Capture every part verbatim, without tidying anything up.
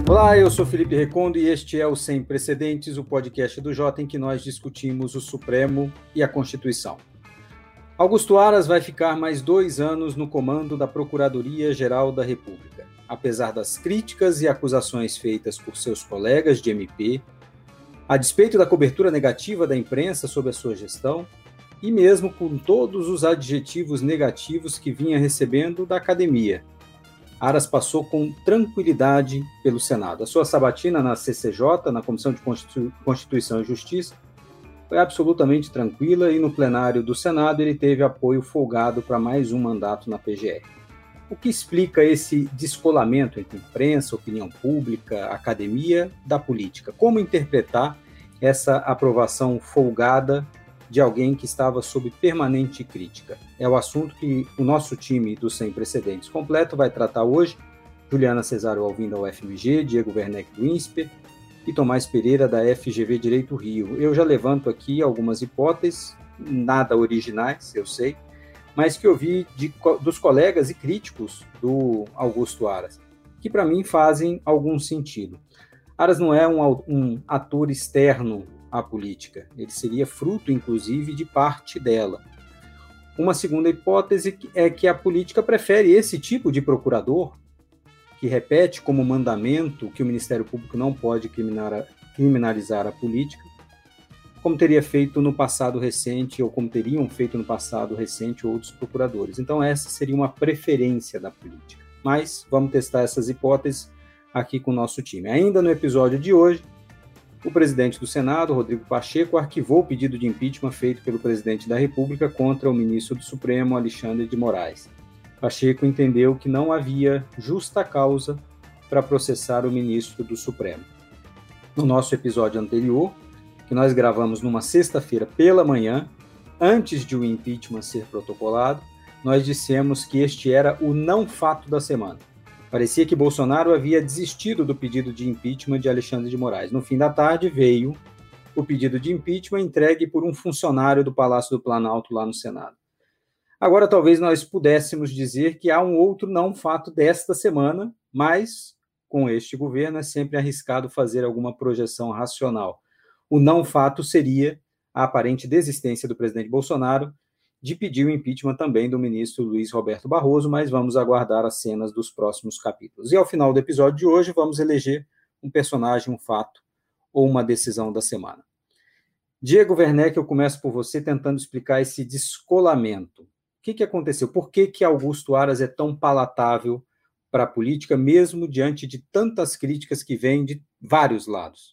Olá, eu sou Felipe Recondo e este é o Sem Precedentes, o podcast do Jota, em que nós discutimos o Supremo e a Constituição. Augusto Aras vai ficar mais dois anos no comando da Procuradoria-Geral da República. Apesar das críticas e acusações feitas por seus colegas de M P, a despeito da cobertura negativa da imprensa sobre a sua gestão, e mesmo com todos os adjetivos negativos que vinha recebendo da academia, Aras passou com tranquilidade pelo Senado. A sua sabatina na C C J, na Comissão de Constituição e Justiça, foi absolutamente tranquila e no plenário do Senado ele teve apoio folgado para mais um mandato na P G R. O que explica esse descolamento entre imprensa, opinião pública, academia da política? Como interpretar essa aprovação folgada de alguém que estava sob permanente crítica? É o assunto que o nosso time do Sem Precedentes completo vai tratar hoje. Juliana Cesário Alvim da U F M G, Diego Werneck do INSPER e Tomás Pereira da F G V Direito Rio. Eu já levanto aqui algumas hipóteses, nada originais, eu sei, mas que eu vi de, dos colegas e críticos do Augusto Aras, que para mim fazem algum sentido. Aras não é um, um ator externo à política, ele seria fruto, inclusive, de parte dela. Uma segunda hipótese é que a política prefere esse tipo de procurador, que repete como mandamento que o Ministério Público não pode criminalizar a política, como teria feito no passado recente, ou como teriam feito no passado recente outros procuradores. Então essa seria uma preferência da política. Mas vamos testar essas hipóteses aqui com o nosso time. Ainda no episódio de hoje, o presidente do Senado, Rodrigo Pacheco, arquivou o pedido de impeachment feito pelo presidente da República contra o ministro do Supremo, Alexandre de Moraes. Pacheco entendeu que não havia justa causa para processar o ministro do Supremo. No nosso episódio anterior, que nós gravamos numa sexta-feira pela manhã, antes de o impeachment ser protocolado, nós dissemos que este era o não fato da semana. Parecia que Bolsonaro havia desistido do pedido de impeachment de Alexandre de Moraes. No fim da tarde veio o pedido de impeachment entregue por um funcionário do Palácio do Planalto lá no Senado. Agora talvez nós pudéssemos dizer que há um outro não fato desta semana, mas com este governo é sempre arriscado fazer alguma projeção racional. O não fato seria a aparente desistência do presidente Bolsonaro de pedir o impeachment também do ministro Luiz Roberto Barroso, mas vamos aguardar as cenas dos próximos capítulos. E ao final do episódio de hoje, vamos eleger um personagem, um fato ou uma decisão da semana. Diego Werneck, eu começo por você tentando explicar esse descolamento. O que, que aconteceu? Por que, que Augusto Aras é tão palatável para a política, mesmo diante de tantas críticas que vêm de vários lados?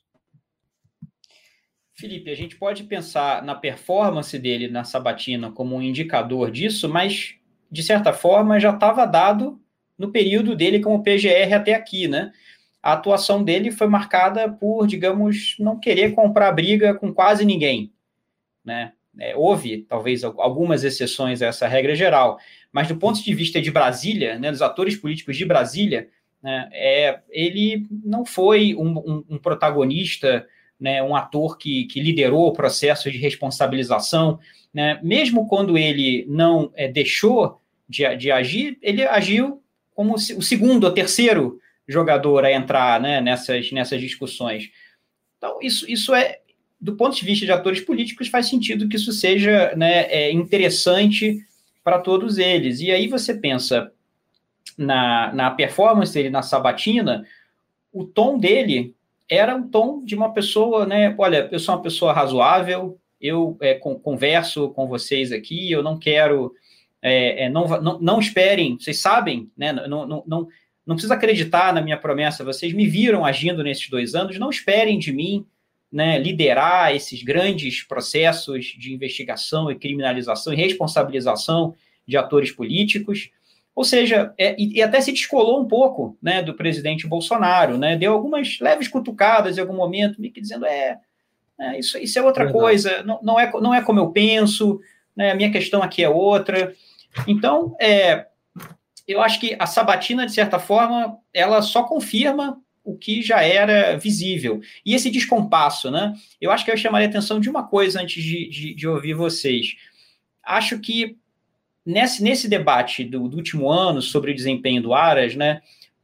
Felipe, a gente pode pensar na performance dele na sabatina como um indicador disso, mas, de certa forma, já estava dado no período dele como P G R até aqui, né? A atuação dele foi marcada por, digamos, não querer comprar briga com quase ninguém, né? É, houve, talvez, algumas exceções a essa regra geral, mas do ponto de vista de Brasília, né, dos atores políticos de Brasília, né, é, ele não foi um, um, um protagonista, né, um ator que, que liderou o processo de responsabilização, né, mesmo quando ele não é, deixou de, de agir, ele agiu como o segundo ou terceiro jogador a entrar, né, nessas, nessas discussões. Então, isso, isso é, do ponto de vista de atores políticos, faz sentido que isso seja, né, é, interessante para todos eles. E aí você pensa na, na performance dele na sabatina, o tom dele era um tom de uma pessoa, né, olha, eu sou uma pessoa razoável, eu é, com, converso com vocês aqui, eu não quero, é, é, não, não, não esperem, vocês sabem, né, não, não, não, não precisa acreditar na minha promessa, vocês me viram agindo nesses dois anos, não esperem de mim, né, liderar esses grandes processos de investigação e criminalização e responsabilização de atores políticos. Ou seja, é, e, e até se descolou um pouco, né, do presidente Bolsonaro, né, deu algumas leves cutucadas em algum momento, meio que dizendo, é, é isso, isso é outra Verdade. coisa, não, não, é, não é como eu penso, né, a minha questão aqui é outra. Então, é, eu acho que a sabatina, de certa forma, ela só confirma o que já era visível. E esse descompasso, né, eu acho que eu chamaria a atenção de uma coisa antes de, de, de ouvir vocês. Acho que Nesse, nesse debate do, do último ano sobre o desempenho do Aras, né,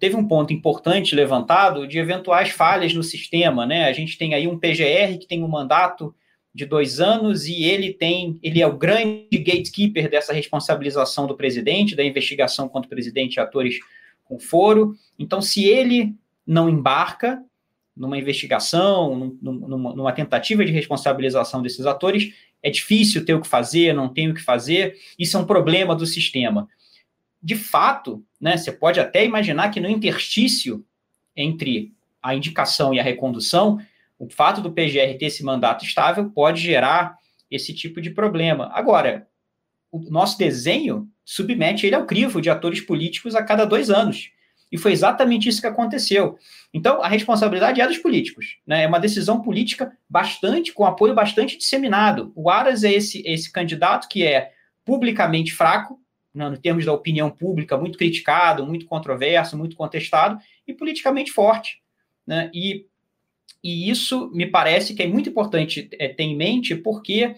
teve um ponto importante levantado de eventuais falhas no sistema, né? A gente tem aí um P G R que tem um mandato de dois anos e ele tem, ele é o grande gatekeeper dessa responsabilização do presidente, da investigação contra o presidente e atores com foro. Então, se ele não embarca numa investigação, numa, numa tentativa de responsabilização desses atores, é difícil ter o que fazer, não tem o que fazer, isso é um problema do sistema. De fato, né, você pode até imaginar que no interstício entre a indicação e a recondução, o fato do P G R ter esse mandato estável pode gerar esse tipo de problema. Agora, o nosso desenho submete ele ao crivo de atores políticos a cada dois anos. E foi exatamente isso que aconteceu. Então, a responsabilidade é dos políticos, né? É uma decisão política bastante, com apoio bastante disseminado. O Aras é esse, esse candidato que é publicamente fraco, né, no termos da opinião pública, muito criticado, muito controverso, muito contestado, e politicamente forte, né? E, e isso me parece que é muito importante é, ter em mente, porque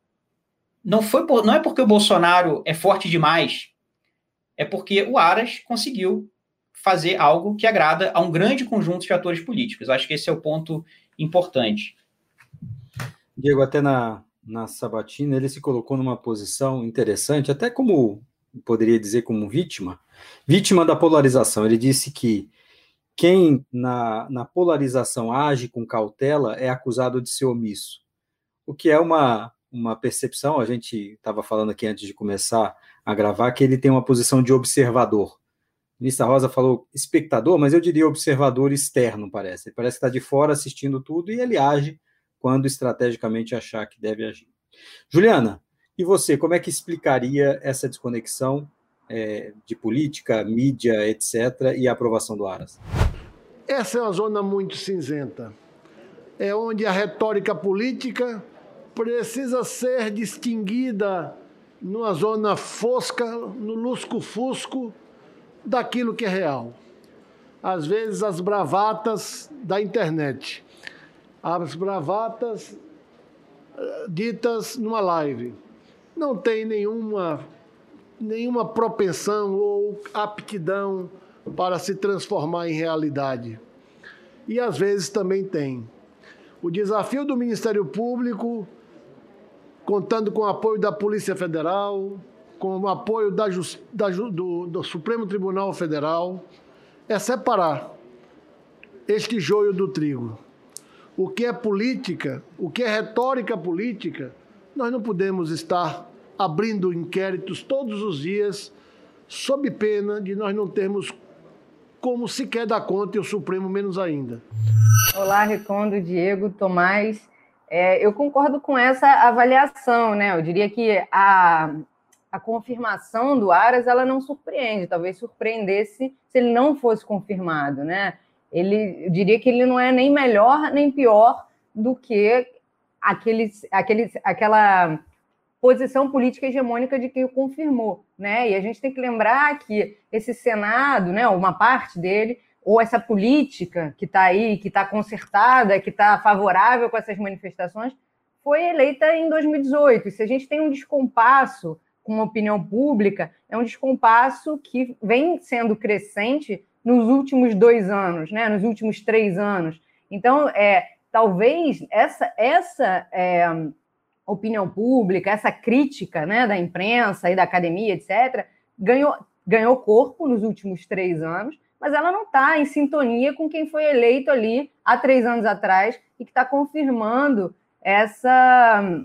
não, foi por, não é porque o Bolsonaro é forte demais, é porque o Aras conseguiu fazer algo que agrada a um grande conjunto de atores políticos. Acho que esse é o ponto importante. Diego, até na, na sabatina, ele se colocou numa posição interessante, até como, poderia dizer, como vítima, vítima da polarização. Ele disse que quem na, na polarização age com cautela é acusado de ser omisso, o que é uma, uma percepção, a gente estava falando aqui antes de começar a gravar, que ele tem uma posição de observador. A ministra Rosa falou espectador, mas eu diria observador externo, parece. Ele parece que está de fora assistindo tudo e ele age quando estrategicamente achar que deve agir. Juliana, e você, como é que explicaria essa desconexão é, de política, mídia, etcétera, e a aprovação do Aras? Essa é uma zona muito cinzenta. É onde a retórica política precisa ser distinguida numa zona fosca, no lusco-fusco, daquilo que é real. Às vezes, as bravatas da internet, as bravatas ditas numa live, não tem nenhuma, nenhuma propensão ou aptidão para se transformar em realidade. E, às vezes, também tem. O desafio do Ministério Público, contando com o apoio da Polícia Federal, com o apoio da, da, do, do Supremo Tribunal Federal, é separar este joio do trigo. O que é política, o que é retórica política, nós não podemos estar abrindo inquéritos todos os dias, sob pena de nós não termos como sequer dar conta, e o Supremo menos ainda. Olá, Recondo, Diego, Tomás. É, eu concordo com essa avaliação, né? Eu diria que a... a confirmação do Aras, ela não surpreende, talvez surpreendesse se ele não fosse confirmado, né? Ele, eu diria que ele não é nem melhor nem pior do que aqueles, aqueles, aquela posição política hegemônica de quem o confirmou, né? E a gente tem que lembrar que esse Senado, né, uma parte dele, ou essa política que está aí, que está consertada, que está favorável com essas manifestações, foi eleita em dois mil e dezoito. E se a gente tem um descompasso com a opinião pública, é um descompasso que vem sendo crescente nos últimos dois anos, né? Nos últimos três anos. Então, é, talvez essa, essa é, opinião pública, essa crítica, né, da imprensa e da academia, etcétera, ganhou, ganhou corpo nos últimos três anos, mas ela não está em sintonia com quem foi eleito ali há três anos atrás e que está confirmando essa,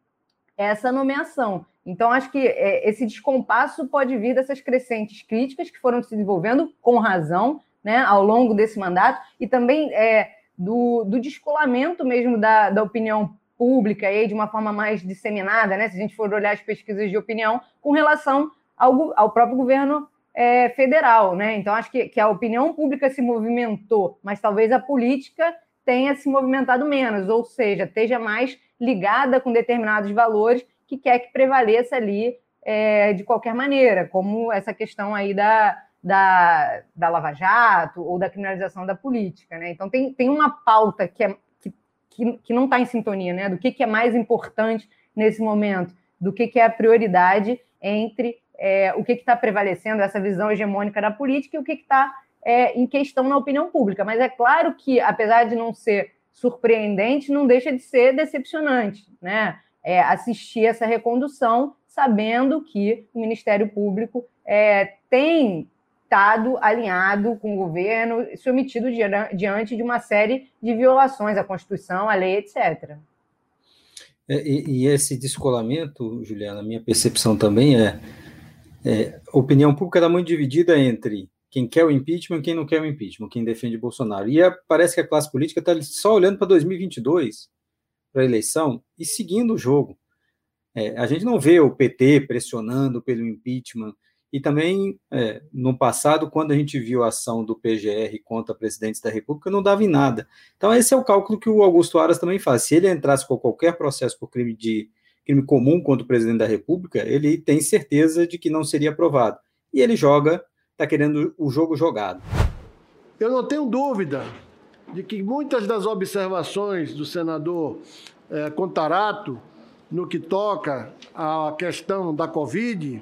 essa nomeação. Então, acho que esse descompasso pode vir dessas crescentes críticas que foram se desenvolvendo com razão, né, ao longo desse mandato, e também é, do, do descolamento mesmo da, da opinião pública aí, de uma forma mais disseminada, né, se a gente for olhar as pesquisas de opinião, com relação ao, ao próprio governo é, federal. Né? Então, acho que, que a opinião pública se movimentou, mas talvez a política tenha se movimentado menos, ou seja, esteja mais ligada com determinados valores que quer que prevaleça ali é, de qualquer maneira, como essa questão aí da, da, da Lava Jato ou da criminalização da política. Né? Então, tem, tem uma pauta que, é, que, que, que não está em sintonia, né? Do que, que é mais importante nesse momento, do que, que é a prioridade entre é, o que está prevalecendo, essa visão hegemônica da política, e o que está é, em questão na opinião pública. Mas é claro que, apesar de não ser surpreendente, não deixa de ser decepcionante, né? É, assistir essa recondução sabendo que o Ministério Público é, tem estado alinhado com o governo, se omitido diante de uma série de violações à Constituição, à lei, etcétera. E, e esse descolamento, Juliana, a minha percepção também é, é a opinião pública está muito dividida entre quem quer o impeachment e quem não quer o impeachment, quem defende Bolsonaro. E a, parece que a classe política está só olhando para dois mil e vinte e dois, para a eleição, e seguindo o jogo. É, a gente não vê o P T pressionando pelo impeachment, e também, é, no passado, quando a gente viu a ação do P G R contra presidentes da República, não dava em nada. Então, esse é o cálculo que o Augusto Aras também faz. Se ele entrasse com qualquer processo por crime, de, crime comum contra o presidente da República, ele tem certeza de que não seria aprovado. E ele joga, está querendo o jogo jogado. Eu não tenho dúvida de que muitas das observações do senador é, Contarato, no que toca à questão da Covid,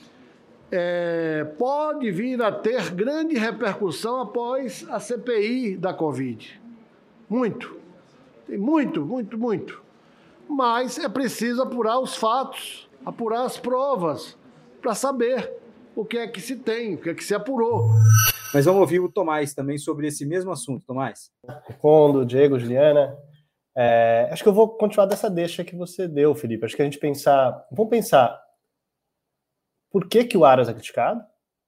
é, pode vir a ter grande repercussão após a C P I da Covid. Muito. Tem muito, muito, muito. Mas é preciso apurar os fatos, apurar as provas, para saber o que é que se tem, o que é que se apurou. Mas vamos ouvir o Tomás também sobre esse mesmo assunto. Tomás. Recondo, Diego, Juliana. É, acho que eu vou continuar dessa deixa que você deu, Felipe. Acho que a gente pensar... Vamos pensar por que, que o Aras é criticado,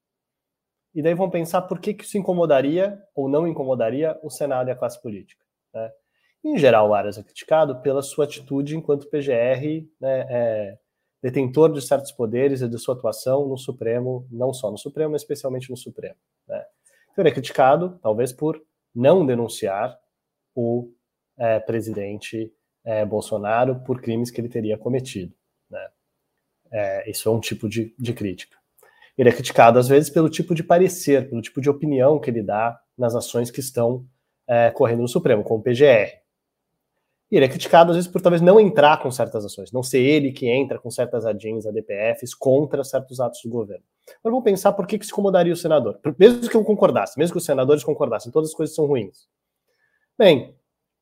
e daí vamos pensar por que, que isso incomodaria ou não incomodaria o Senado e a classe política. Né? Em geral, o Aras é criticado pela sua atitude enquanto P G R, né, é, detentor de certos poderes e de sua atuação no Supremo, não só no Supremo, mas especialmente no Supremo. Né? Então ele é criticado, talvez, por não denunciar o é, presidente é, Bolsonaro por crimes que ele teria cometido. Né? É, isso é um tipo de, de crítica. Ele é criticado, às vezes, pelo tipo de parecer, pelo tipo de opinião que ele dá nas ações que estão é, correndo no Supremo, como o P G R. E ele é criticado, às vezes, por talvez não entrar com certas ações, não ser ele que entra com certas A D Ins, A D P Fs, contra certos atos do governo. Mas vamos pensar por que, que se incomodaria o senador. Mesmo que eu concordasse, mesmo que os senadores concordassem, todas as coisas são ruins. Bem,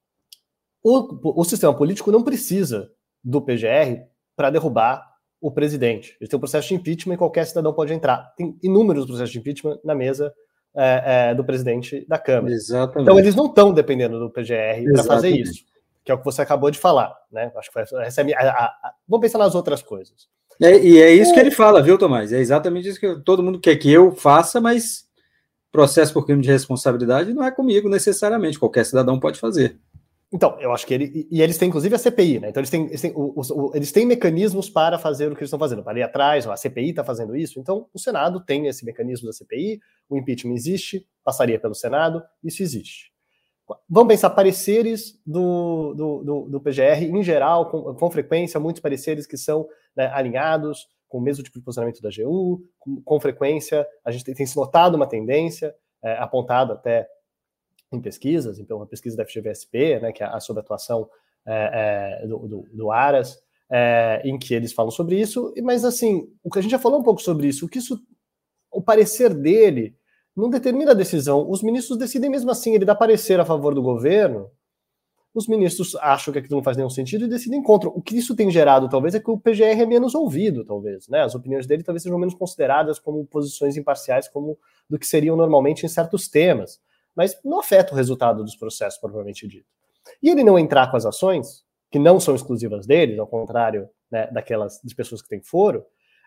o, o sistema político não precisa do P G R para derrubar o presidente. Ele tem um processo de impeachment e qualquer cidadão pode entrar. Tem inúmeros processos de impeachment na mesa é, é, do presidente da Câmara. Exatamente. Então eles não estão dependendo do P G R para fazer isso, que é o que você acabou de falar. Né? Acho que essa é a minha, a, a, a, vamos pensar nas outras coisas. É, e é isso que ele fala, viu, Tomás? É exatamente isso que eu, todo mundo quer que eu faça, mas processo por crime de responsabilidade não é comigo necessariamente. Qualquer cidadão pode fazer. Então, eu acho que ele... E eles têm, inclusive, a C P I, né? Então, eles têm, eles têm, o, o, eles têm mecanismos para fazer o que eles estão fazendo. Para ir atrás, a C P I está fazendo isso. Então, o Senado tem esse mecanismo da C P I, o impeachment existe, passaria pelo Senado, isso existe. Vamos pensar pareceres do, do, do, do P G R, em geral, com, com frequência, muitos pareceres que são, né, alinhados com o mesmo tipo de posicionamento da A G U, com, com frequência, a gente tem, tem se notado uma tendência, é, apontado até em pesquisas, então uma pesquisa da F G V S P, né, que é a sobre a atuação é, é, do, do, do Aras, é, em que eles falam sobre isso, mas assim, o que a gente já falou um pouco sobre isso, o que isso, o parecer dele não determina a decisão, os ministros decidem mesmo assim, ele dá parecer a favor do governo, os ministros acham que aquilo não faz nenhum sentido e decidem contra. O que isso tem gerado, talvez, é que o P G R é menos ouvido, talvez, né? As opiniões dele talvez sejam menos consideradas como posições imparciais, como do que seriam normalmente em certos temas. Mas não afeta o resultado dos processos, propriamente dito. E ele não entrar com as ações, que não são exclusivas deles, ao contrário, né, daquelas de pessoas que têm foro,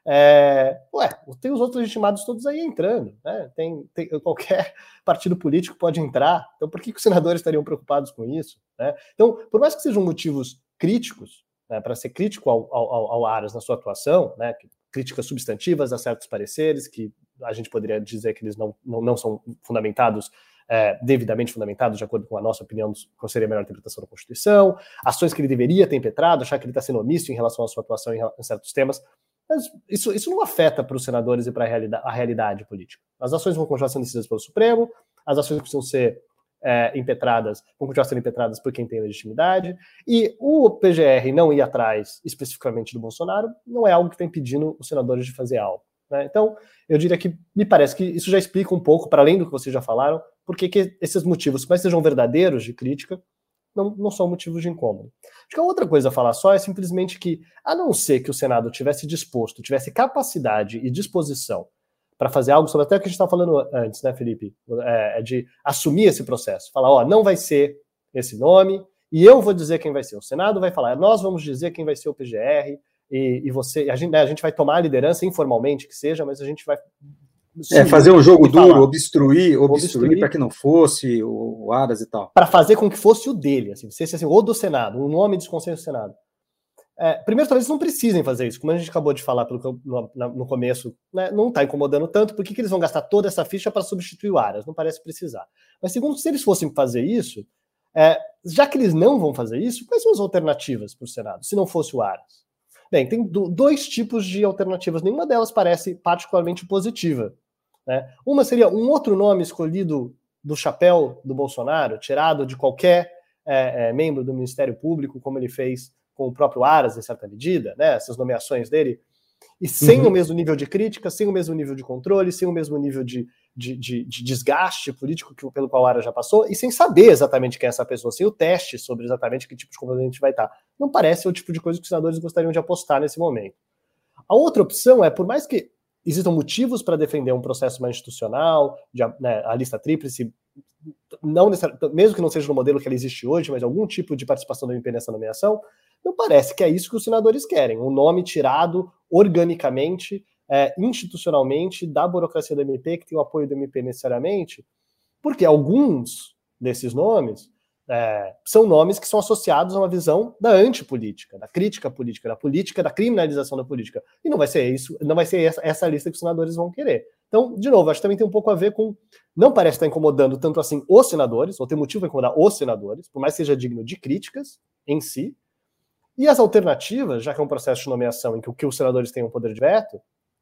é, ué, tem os outros legitimados todos aí entrando, né? Tem, tem, qualquer partido político pode entrar, então por que, que os senadores estariam preocupados com isso? Né? Então, por mais que sejam motivos críticos, né, para ser crítico ao, ao, ao Aras na sua atuação, né, críticas substantivas a certos pareceres, que a gente poderia dizer que eles não, não, não são fundamentados, É, devidamente fundamentados, de acordo com a nossa opinião, qual seria a melhor interpretação da Constituição, ações que ele deveria ter impetrado, achar que ele está sendo omisso em relação à sua atuação em, em certos temas, mas isso, isso não afeta para os senadores e para a realidade, a realidade política. As ações vão continuar sendo decididas pelo Supremo, as ações precisam ser é, impetradas, vão continuar sendo impetradas por quem tem legitimidade, e o P G R não ir atrás especificamente do Bolsonaro não é algo que está impedindo os senadores de fazer algo. Né? Então, eu diria que me parece que isso já explica um pouco, para além do que vocês já falaram, por que esses motivos, mas sejam verdadeiros de crítica, não, não são motivos de incômodo. Acho que a outra coisa a falar só é simplesmente que, a não ser que o Senado tivesse disposto, tivesse capacidade e disposição para fazer algo sobre até o que a gente estava falando antes, né, Felipe? É, é de assumir esse processo. Falar, ó, não vai ser esse nome, e eu vou dizer quem vai ser. O Senado vai falar, nós vamos dizer quem vai ser o P G R, e, e você, a gente, né, a gente vai tomar a liderança informalmente que seja, mas a gente vai... Sim, é, fazer um jogo duro, obstruir, obstruir, obstruir para que não fosse o, o Aras e tal. Para fazer com que fosse o dele, assim, se assim, ou do Senado, o nome dos conselhos do Senado. É, primeiro, talvez não precisem fazer isso, como a gente acabou de falar pelo, no, no começo, né, não está incomodando tanto, por que, que eles vão gastar toda essa ficha para substituir o Aras? Não parece precisar. Mas segundo, se eles fossem fazer isso, é, já que eles não vão fazer isso, quais são as alternativas para o Senado, se não fosse o Aras? Bem, tem do, dois tipos de alternativas, nenhuma delas parece particularmente positiva. Né? Uma seria um outro nome escolhido do chapéu do Bolsonaro, tirado de qualquer é, é, membro do Ministério Público, como ele fez com o próprio Aras, em certa medida, né? Essas nomeações dele, e sem uhum. o mesmo nível de crítica, sem o mesmo nível de controle, sem o mesmo nível de, de, de, de desgaste político que, pelo qual o Aras já passou, e sem saber exatamente quem é essa pessoa, sem o teste sobre exatamente que tipo de comportamento vai estar. Não parece o tipo de coisa que os senadores gostariam de apostar nesse momento. A outra opção é, por mais que existam motivos para defender um processo mais institucional, de, né, a lista tríplice, não mesmo que não seja no modelo que ela existe hoje, mas algum tipo de participação do M P nessa nomeação, não parece que é isso que os senadores querem. Um nome tirado organicamente, é, institucionalmente, da burocracia do M P, que tem o apoio do M P necessariamente, porque alguns desses nomes é, são nomes que são associados a uma visão da antipolítica, da crítica política, da política, da criminalização da política. E não vai ser isso, não vai ser essa, essa lista que os senadores vão querer. Então, de novo, acho que também tem um pouco a ver com... Não parece estar incomodando tanto assim os senadores, ou tem motivo para incomodar os senadores, por mais que seja digno de críticas em si. E as alternativas, já que é um processo de nomeação em que, que os senadores têm um poder de veto,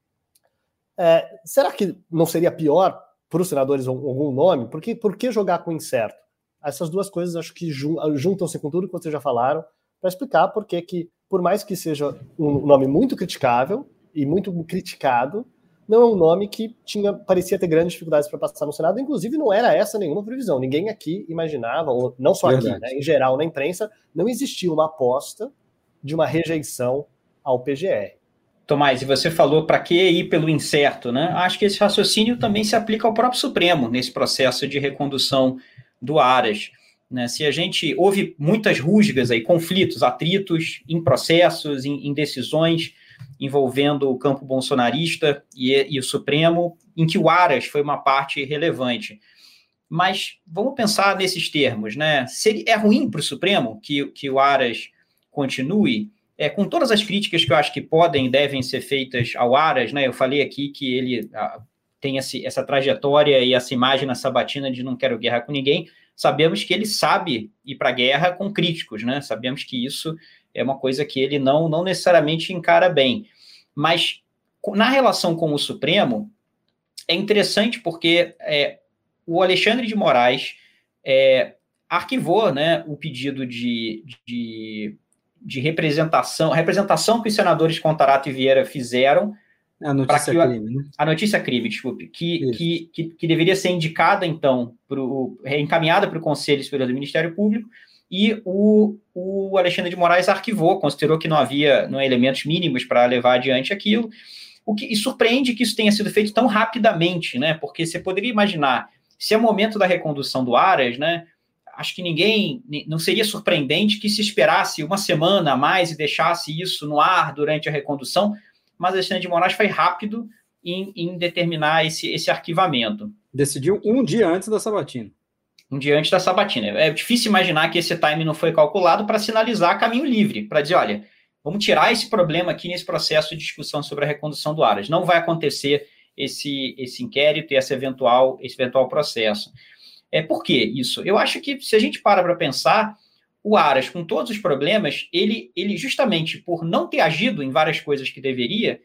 é, será que não seria pior para os senadores algum nome? Por que, por que jogar com incerto? Essas duas coisas acho que juntam-se com tudo que vocês já falaram para explicar por que, que, por mais que seja um nome muito criticável e muito criticado, não é um nome que tinha, parecia ter grandes dificuldades para passar no Senado, inclusive não era essa nenhuma previsão. Ninguém aqui imaginava, ou não só Verdade. aqui, né, em geral na imprensa, não existia uma aposta de uma rejeição ao P G R. Tomás, e você falou para que ir pelo incerto, né? Acho que esse raciocínio também se aplica ao próprio Supremo nesse processo de recondução do Aras. Né? Se a gente houve muitas rusgas aí, conflitos, atritos em processos, em, em decisões envolvendo o campo bolsonarista e, e o Supremo, em que o Aras foi uma parte relevante. Mas vamos pensar nesses termos, né? Se é ruim para o Supremo que, que o Aras continue, é, com todas as críticas que eu acho que podem e devem ser feitas ao Aras, né? Eu falei aqui que ele ah, tem esse, essa trajetória e essa imagem na sabatina de não quero guerra com ninguém. Sabemos que ele sabe ir para a guerra com críticos, né? Sabemos que isso é uma coisa que ele não, não necessariamente encara bem. Mas na relação com o Supremo, é interessante porque é, o Alexandre de Moraes é, arquivou, né, o pedido de, de, de representação, a representação que os senadores Contarato e Vieira fizeram. A notícia que, crime, né? A notícia crime, desculpe, que, que, que, que deveria ser indicada, então, pro, encaminhada para o Conselho Superior do Ministério Público, e o, o Alexandre de Moraes arquivou, considerou que não havia não, elementos mínimos para levar adiante aquilo, o que, e surpreende que isso tenha sido feito tão rapidamente, né? Porque você poderia imaginar, se é o momento da recondução do Aras, né? Acho que ninguém, não seria surpreendente que se esperasse uma semana a mais e deixasse isso no ar durante a recondução, mas Alexandre de Moraes foi rápido em, em determinar esse, esse arquivamento. Decidiu um dia antes da sabatina. Um dia antes da sabatina. É difícil imaginar que esse time não foi calculado para sinalizar caminho livre, para dizer, olha, vamos tirar esse problema aqui nesse processo de discussão sobre a recondução do Aras. Não vai acontecer esse, esse inquérito e esse eventual, esse eventual processo. É, por que isso? Eu acho que, se a gente para para pensar, o Aras, com todos os problemas, ele, ele justamente por não ter agido em várias coisas que deveria,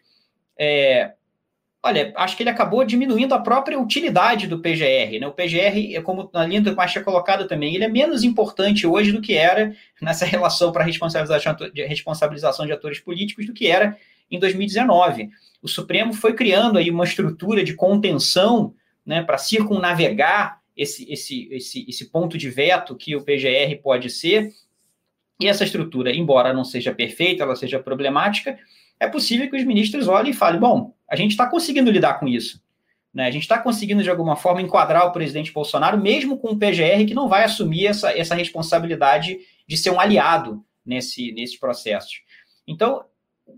é, olha, acho que ele acabou diminuindo a própria utilidade do P G R. Né? O P G R, como a Linda mais tinha colocado também, ele é menos importante hoje do que era nessa relação para responsabilização, responsabilização de atores políticos do que era em dois mil e dezenove. O Supremo foi criando aí uma estrutura de contenção, né, para circunnavegar esse, esse, esse, esse ponto de veto que o P G R pode ser. E essa estrutura, embora não seja perfeita, ela seja problemática, é possível que os ministros olhem e falem, bom, a gente está conseguindo lidar com isso. Né? A gente está conseguindo, de alguma forma, enquadrar o presidente Bolsonaro, mesmo com o P G R, que não vai assumir essa, essa responsabilidade de ser um aliado nesse, nesses processos. Então, o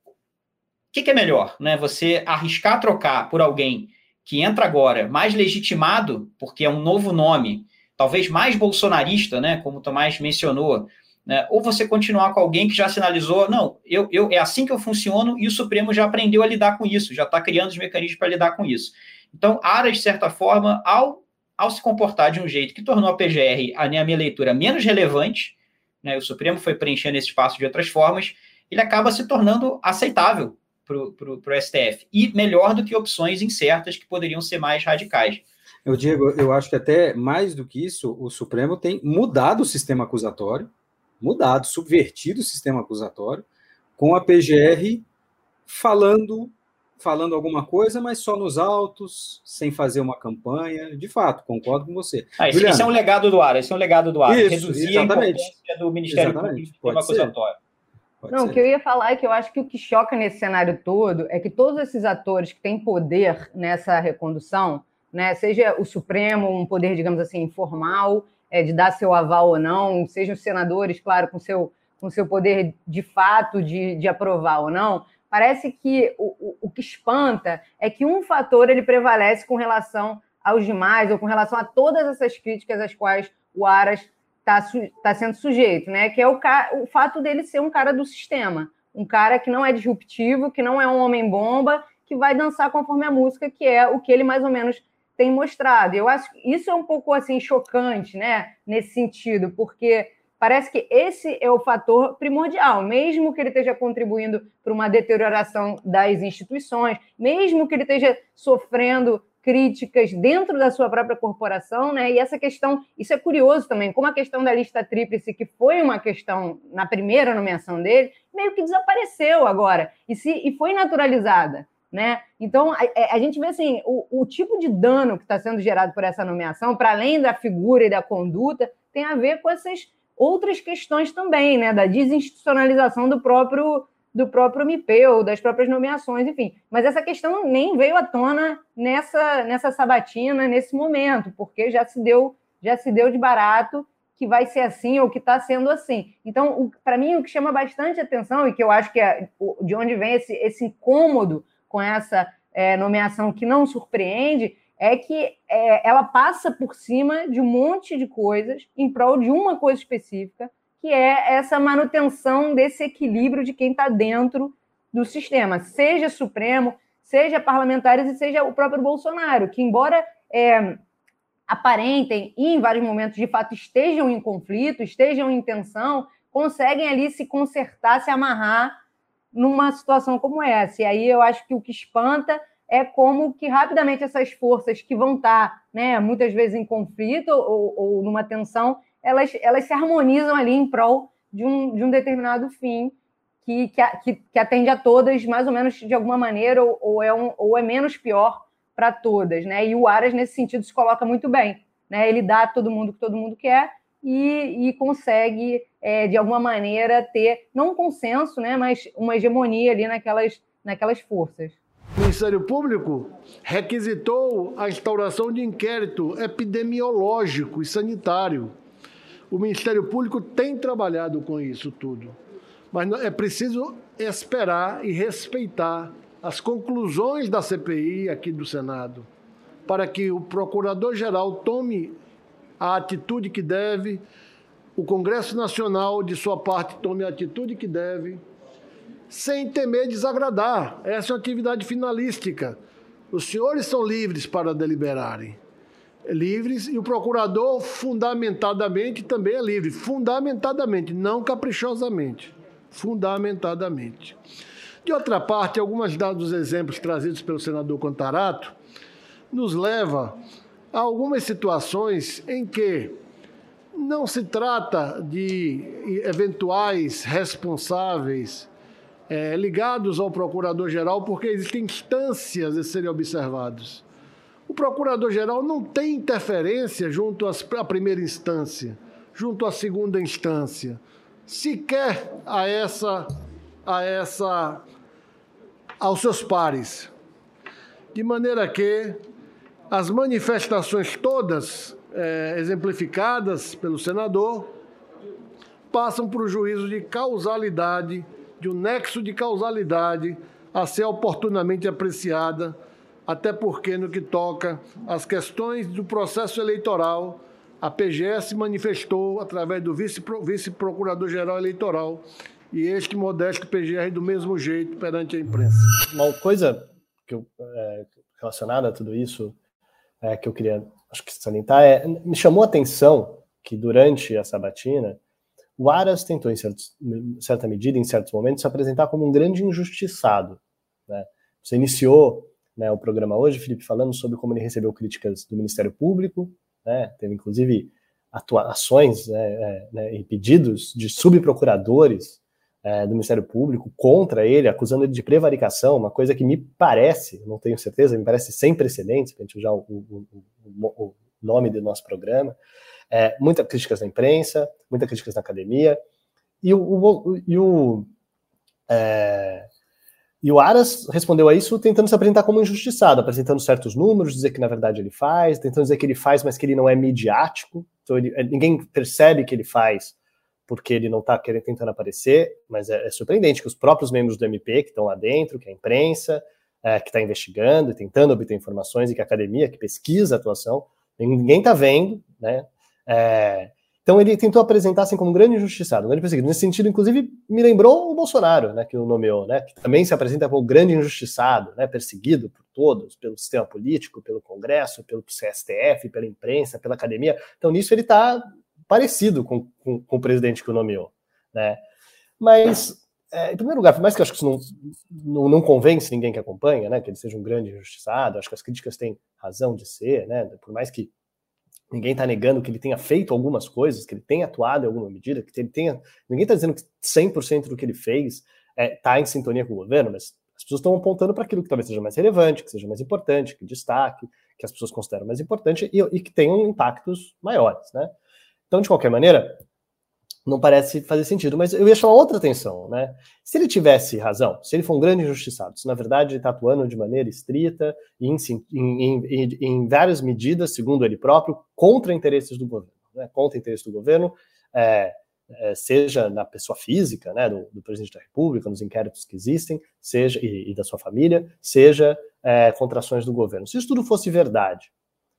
que, que é melhor? Né? Você arriscar trocar por alguém que entra agora mais legitimado, porque é um novo nome, talvez mais bolsonarista, né? Como o Tomás mencionou, né? Ou você continuar com alguém que já sinalizou, não, eu, eu, é assim que eu funciono e o Supremo já aprendeu a lidar com isso, já está criando os mecanismos para lidar com isso. Então, Aras, de certa forma, ao, ao se comportar de um jeito que tornou a P G R, a minha leitura, menos relevante, né? O Supremo foi preenchendo esse espaço de outras formas, ele acaba se tornando aceitável para o S T F, e melhor do que opções incertas que poderiam ser mais radicais. Eu, Diego, eu acho que até mais do que isso, o Supremo tem mudado o sistema acusatório, mudado, subvertido o sistema acusatório, com a P G R falando, falando alguma coisa, mas só nos autos, sem fazer uma campanha. De fato, concordo com você. Ah, esse, esse é um legado do Aras, esse é um legado do Aras. Isso, reduzir exatamente. a importância do Ministério Exatamente. Público no sistema acusatório. Pode Não, ser. o que eu ia falar é que eu acho que o que choca nesse cenário todo é que todos esses atores que têm poder nessa recondução, né, seja o Supremo, um poder, digamos assim, informal, é, de dar seu aval ou não, sejam os senadores, claro, com seu, com seu poder de fato de, de aprovar ou não, parece que o, o, o que espanta é que um fator ele prevalece com relação aos demais, ou com relação a todas essas críticas às quais o Aras está tá sendo sujeito, né? Que é o, o fato dele ser um cara do sistema, um cara que não é disruptivo, que não é um homem-bomba, que vai dançar conforme a música, que é o que ele mais ou menos tem mostrado. Eu acho que isso é um pouco assim chocante, né? Nesse sentido, porque parece que esse é o fator primordial, mesmo que ele esteja contribuindo para uma deterioração das instituições, mesmo que ele esteja sofrendo críticas dentro da sua própria corporação, né? E essa questão, isso é curioso também, como a questão da lista tríplice, que foi uma questão na primeira nomeação dele, meio que desapareceu agora, e, se, e foi naturalizada, né? Então, a, a gente vê assim, o, o tipo de dano que está sendo gerado por essa nomeação, para além da figura e da conduta, tem a ver com essas outras questões também, né? Da desinstitucionalização do próprio do próprio M P, ou das próprias nomeações, enfim. Mas essa questão nem veio à tona nessa, nessa sabatina, nesse momento, porque já se deu, já se deu de barato que vai ser assim ou que está sendo assim. Então, para mim, o que chama bastante atenção, e que eu acho que é de onde vem esse, esse incômodo com essa é, nomeação que não surpreende, é que é, ela passa por cima de um monte de coisas em prol de uma coisa específica, que é essa manutenção desse equilíbrio de quem está dentro do sistema, seja Supremo, seja parlamentares e seja o próprio Bolsonaro, que embora é, aparentem e em vários momentos de fato estejam em conflito, estejam em tensão, conseguem ali se consertar, se amarrar numa situação como essa. E aí eu acho que o que espanta é como que rapidamente essas forças que vão estar, né, muitas vezes em conflito ou, ou numa tensão, Elas, elas se harmonizam ali em prol de um, de um determinado fim que, que, que atende a todas, mais ou menos de alguma maneira, ou, ou, é, um, ou é menos pior para todas, né? E o Aras, nesse sentido, se coloca muito bem, né? Ele dá a todo mundo o que todo mundo quer e, e consegue, é, de alguma maneira, ter, não um consenso, né, mas uma hegemonia ali naquelas, naquelas forças. O Ministério Público requisitou a instauração de inquérito epidemiológico e sanitário. O Ministério Público tem trabalhado com isso tudo, mas é preciso esperar e respeitar as conclusões da C P I aqui do Senado, para que o Procurador-Geral tome a atitude que deve, o Congresso Nacional, de sua parte, tome a atitude que deve, sem temer desagradar. Essa é uma atividade finalística. Os senhores são livres para deliberarem. Livres, e o procurador fundamentadamente também é livre, fundamentadamente, não caprichosamente, fundamentadamente. De outra parte, alguns dos exemplos trazidos pelo senador Contarato nos leva a algumas situações em que não se trata de eventuais responsáveis é, ligados ao Procurador-Geral, porque existem instâncias a serem observadas. O Procurador-Geral não tem interferência junto à primeira instância, junto à segunda instância, sequer a essa, a essa, aos seus pares. De maneira que as manifestações todas é, exemplificadas pelo senador passam para o juízo de causalidade, de um nexo de causalidade a ser oportunamente apreciada, até porque no que toca às questões do processo eleitoral, a P G E se manifestou através do vice-procurador-geral eleitoral e este modesto P G R do mesmo jeito perante a imprensa. Uma coisa que eu, é, relacionada a tudo isso é, que eu queria acho que salientar é, me chamou a atenção que durante a sabatina o Aras tentou, em certos, certa medida, em certos momentos, se apresentar como um grande injustiçado. Né? Você iniciou, né, o programa hoje, Felipe, falando sobre como ele recebeu críticas do Ministério Público, né? Teve inclusive atuações, né, né, e pedidos de subprocuradores é, do Ministério Público contra ele, acusando ele de prevaricação, uma coisa que me parece, não tenho certeza, me parece sem precedentes, para a gente usar o, o, o, o nome do nosso programa. É, muitas críticas na imprensa, muitas críticas na academia, e o, o, e, o, é, e o Aras respondeu a isso tentando se apresentar como injustiçado, apresentando certos números, dizer que na verdade ele faz, tentando dizer que ele faz, mas que ele não é midiático, então ele, ninguém percebe que ele faz porque ele não está tentando aparecer, mas é, é surpreendente que os próprios membros do M P que estão lá dentro, que a imprensa, é, que está investigando e tentando obter informações, e que a academia, que pesquisa a atuação, ninguém está vendo, né? É, então ele tentou apresentar assim como um grande injustiçado, um grande perseguido. Nesse sentido, inclusive, me lembrou o Bolsonaro, né, que o nomeou, né, que também se apresenta como um grande injustiçado, né, perseguido por todos, pelo sistema político, pelo Congresso, pelo C S T F, pela imprensa, pela academia. Então nisso ele está parecido com, com, com o presidente que o nomeou, né? Mas, é, em primeiro lugar, por mais que eu acho que isso não, não, não convence ninguém que acompanha, né, que ele seja um grande injustiçado, acho que as críticas têm razão de ser, né, por mais que ninguém está negando que ele tenha feito algumas coisas, que ele tenha atuado em alguma medida, que ele tenha... Ninguém está dizendo que cem por cento do que ele fez está é, em sintonia com o governo, mas as pessoas estão apontando para aquilo que talvez seja mais relevante, que seja mais importante, que destaque, que as pessoas consideram mais importante e, e que tenham impactos maiores, né? Então, de qualquer maneira, não parece fazer sentido, mas eu ia chamar outra atenção, né? Se ele tivesse razão, se ele for um grande injustiçado, se na verdade ele está atuando de maneira estrita e em, em, em, em várias medidas, segundo ele próprio, contra interesses do governo, né? Contra interesses do governo, é, é, seja na pessoa física, né, do, do presidente da República, nos inquéritos que existem, seja e, e da sua família, seja é, contra ações do governo. Se isso tudo fosse verdade,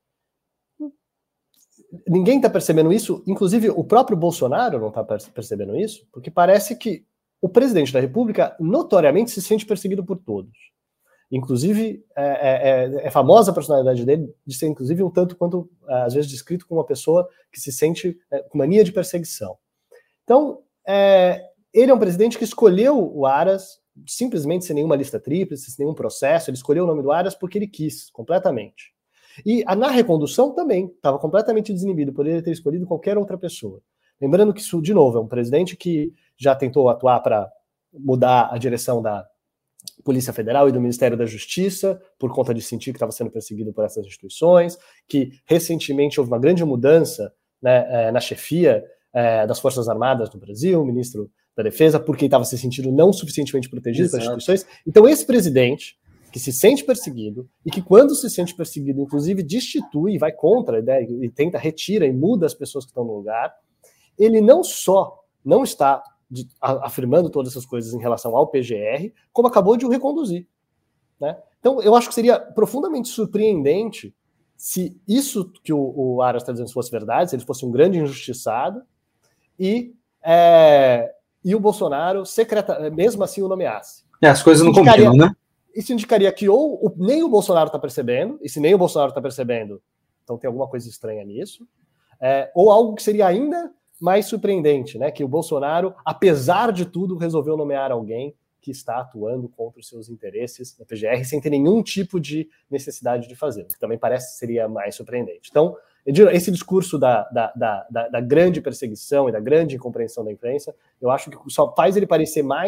ninguém está percebendo isso, inclusive o próprio Bolsonaro não está percebendo isso, porque parece que o presidente da República notoriamente se sente perseguido por todos. Inclusive, é, é, é famosa a personalidade dele de ser, inclusive, um tanto quanto, às vezes, descrito como uma pessoa que se sente é, com mania de perseguição. Então, é, ele é um presidente que escolheu o Aras simplesmente sem nenhuma lista tríplice, sem nenhum processo, ele escolheu o nome do Aras porque ele quis, completamente. E na recondução também, estava completamente desinibido, poderia ter escolhido qualquer outra pessoa. Lembrando que isso, de novo, é um presidente que já tentou atuar para mudar a direção da Polícia Federal e do Ministério da Justiça, por conta de sentir que estava sendo perseguido por essas instituições, que recentemente houve uma grande mudança, né, na chefia é, das Forças Armadas do Brasil, o ministro da Defesa, porque estava se sentindo não suficientemente protegido pelas instituições. Então esse presidente, que se sente perseguido, e que quando se sente perseguido, inclusive destitui e vai contra, né, e tenta, retira e muda as pessoas que estão no lugar, ele não só não está de, a, afirmando todas essas coisas em relação ao P G R, como acabou de o reconduzir. Né? Então, eu acho que seria profundamente surpreendente se isso que o, o Aras está dizendo fosse verdade, se ele fosse um grande injustiçado, e, é, e o Bolsonaro, secreta, mesmo assim, o nomeasse. É, as coisas não combinam, né? Isso indicaria que ou o, nem o Bolsonaro está percebendo, e se nem o Bolsonaro está percebendo, então tem alguma coisa estranha nisso, é, ou algo que seria ainda mais surpreendente, né? Que o Bolsonaro, apesar de tudo, resolveu nomear alguém que está atuando contra os seus interesses na P G R sem ter nenhum tipo de necessidade de fazê-lo, que também parece seria mais surpreendente. Então, esse discurso da, da, da, da, da grande perseguição e da grande incompreensão da imprensa, eu acho que só faz ele parecer mais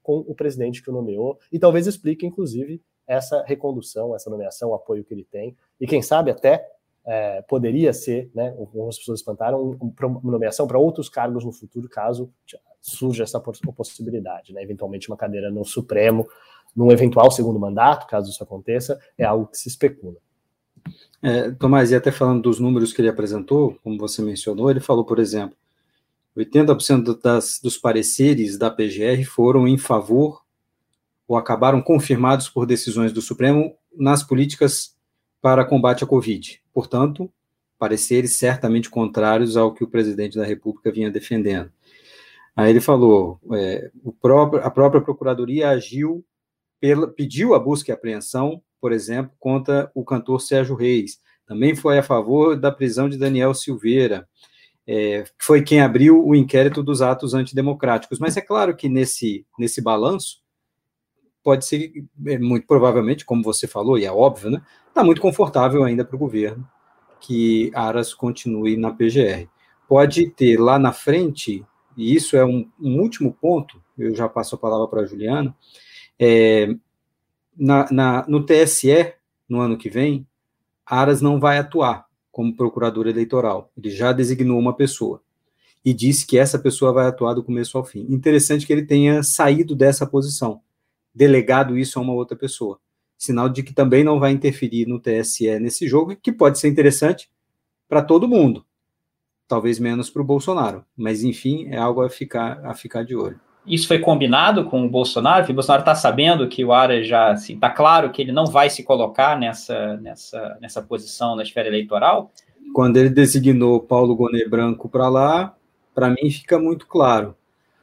com o presidente que o nomeou, e talvez explique, inclusive, essa recondução, essa nomeação, o apoio que ele tem, e quem sabe até é, poderia ser, né, como as pessoas espantaram, um, uma nomeação para outros cargos no futuro, caso surja essa possibilidade, né, eventualmente uma cadeira no Supremo, num eventual segundo mandato, caso isso aconteça, é algo que se especula. É, Tomás, e até falando dos números que ele apresentou, como você mencionou, ele falou, por exemplo, oitenta por cento das, dos pareceres da P G R foram em favor ou acabaram confirmados por decisões do Supremo nas políticas para combate à Covid. Portanto, pareceres certamente contrários ao que o presidente da República vinha defendendo. Aí ele falou, é, o próprio, a própria Procuradoria agiu, pela, pediu a busca e apreensão, por exemplo, contra o cantor Sérgio Reis. Também foi a favor da prisão de Daniel Silveira, é, foi quem abriu o inquérito dos atos antidemocráticos. Mas é claro que nesse, nesse balanço, pode ser, muito provavelmente, como você falou, e é óbvio, né, está muito confortável ainda para o governo que Aras continue na P G R. Pode ter lá na frente, e isso é um, um último ponto, eu já passo a palavra para a Juliana, é, na, na, no T S E, no ano que vem, Aras não vai atuar como procurador eleitoral, ele já designou uma pessoa, e disse que essa pessoa vai atuar do começo ao fim. Interessante que ele tenha saído dessa posição, delegado isso a uma outra pessoa. Sinal de que também não vai interferir no T S E nesse jogo, que pode ser interessante para todo mundo. Talvez menos para o Bolsonaro. Mas, enfim, é algo a ficar, a ficar de olho. Isso foi combinado com o Bolsonaro? O Bolsonaro está sabendo que o Aras já... Está assim, claro que ele não vai se colocar nessa, nessa, nessa posição na esfera eleitoral? Quando ele designou Paulo Gonet Branco para lá, para mim fica muito claro.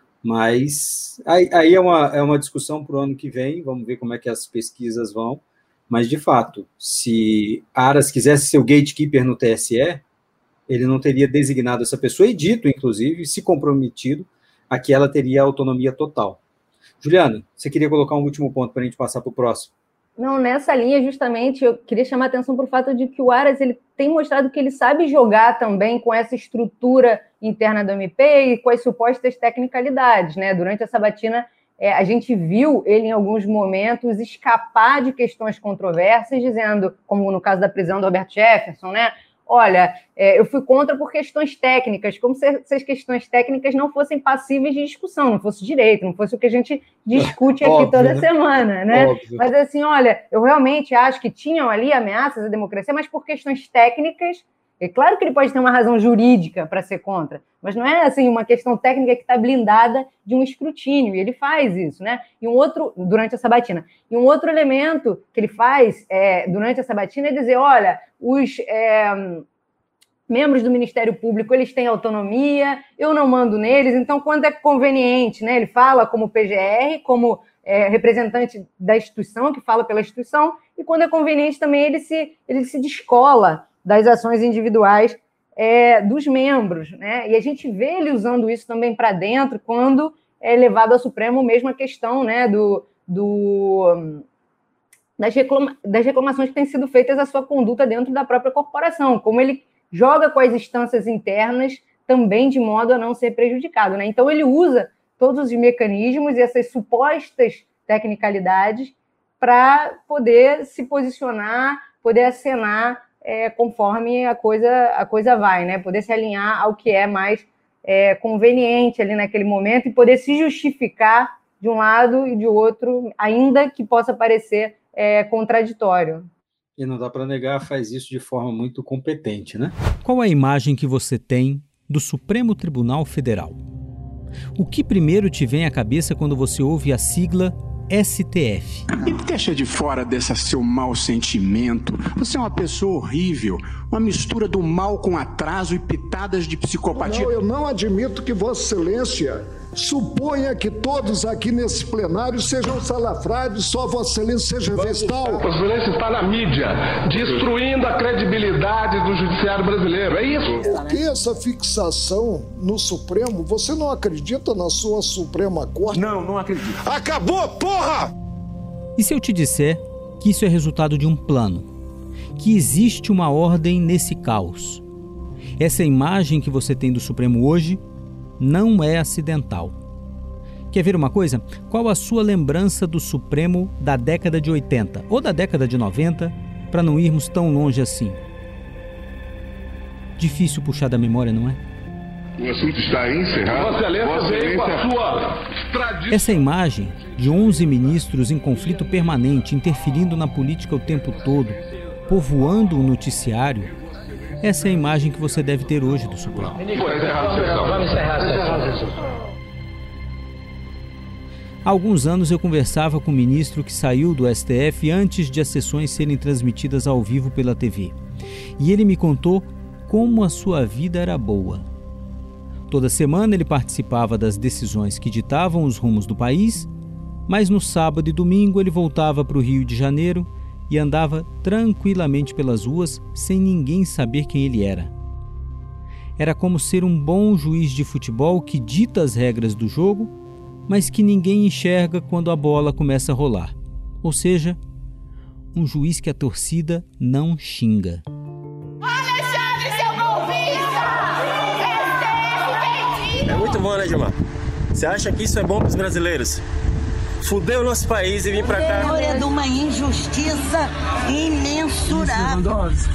Mas aí, aí é, uma, é uma discussão para o ano que vem, vamos ver como é que as pesquisas vão, mas de fato, se Aras quisesse ser o gatekeeper no T S E, ele não teria designado essa pessoa e dito, inclusive, se comprometido a que ela teria autonomia total. Juliana, você queria colocar um último ponto para a gente passar para o próximo? Não, nessa linha, justamente, eu queria chamar a atenção para o fato de que o Aras ele tem mostrado que ele sabe jogar também com essa estrutura interna do M P e com as supostas tecnicalidades, né? Durante a sabatina, é, a gente viu ele, em alguns momentos, escapar de questões controversas, dizendo, como no caso da prisão do Roberto Jefferson, né? Olha, é, eu fui contra por questões técnicas, como se, se as questões técnicas não fossem passíveis de discussão, não fosse direito, não fosse o que a gente discute aqui óbvio, toda né? semana, né? Óbvio. Mas assim, olha, eu realmente acho que tinham ali ameaças à democracia, mas por questões técnicas. É claro que ele pode ter uma razão jurídica para ser contra, mas não é assim uma questão técnica que está blindada de um escrutínio, e ele faz isso, né? E um outro, durante a sabatina. E um outro elemento que ele faz é, durante a sabatina é dizer, olha, os é, membros do Ministério Público, eles têm autonomia, eu não mando neles, então quando é conveniente, né? Ele fala como P G R, como é, representante da instituição, que fala pela instituição, e quando é conveniente também ele se, ele se descola das ações individuais é, dos membros, né? E a gente vê ele usando isso também para dentro quando é levado ao Supremo mesmo a questão, né, do, do, das, reclama, das reclamações que têm sido feitas à sua conduta dentro da própria corporação, como ele joga com as instâncias internas também de modo a não ser prejudicado, né? Então ele usa todos os mecanismos e essas supostas tecnicalidades para poder se posicionar, poder acenar É, conforme a coisa, a coisa vai, né? Poder se alinhar ao que é mais é, conveniente ali naquele momento e poder se justificar de um lado e de outro, ainda que possa parecer é, contraditório. E não dá para negar, faz isso de forma muito competente, né? Qual a imagem que você tem do Supremo Tribunal Federal? O que primeiro te vem à cabeça quando você ouve a sigla S T F? E deixa de fora desse seu mau sentimento. Você é uma pessoa horrível, uma mistura do mal com atraso e pitadas de psicopatia. Não, eu não admito que Vossa Excelência suponha que todos aqui nesse plenário sejam salafrários, só Vossa Excelência seja vestal. Vossa Excelência está na mídia, destruindo a credibilidade do judiciário brasileiro, é isso? Por que essa fixação no Supremo? Você não acredita na sua Suprema Corte? Não, não acredito. Acabou, porra! E se eu te disser que isso é resultado de um plano? Que existe uma ordem nesse caos? Essa imagem que você tem do Supremo hoje não é acidental. Quer ver uma coisa? Qual a sua lembrança do Supremo da década de oitenta ou da década de noventa, para não irmos tão longe assim? Difícil puxar da memória, não é? O assunto está encerrado. Vossa Excelência veio com a sua tradição. Essa imagem de onze ministros em conflito permanente, interferindo na política o tempo todo, povoando o noticiário, essa é a imagem que você deve ter hoje do Supremo. Vamos encerrar a sessão. Vamos encerrar a sessão. Há alguns anos eu conversava com um ministro que saiu do S T F antes de as sessões serem transmitidas ao vivo pela T V. E ele me contou como a sua vida era boa. Toda semana ele participava das decisões que ditavam os rumos do país, mas no sábado e domingo ele voltava para o Rio de Janeiro e andava tranquilamente pelas ruas sem ninguém saber quem ele era. Era como ser um bom juiz de futebol que dita as regras do jogo, mas que ninguém enxerga quando a bola começa a rolar. Ou seja, um juiz que a torcida não xinga. Alexandre, seu golpista! S T F vendido! É muito bom, né, Gilmar? Você acha que isso é bom para os brasileiros? Fuder o nosso país e vir para cá. História de uma injustiça imensurável.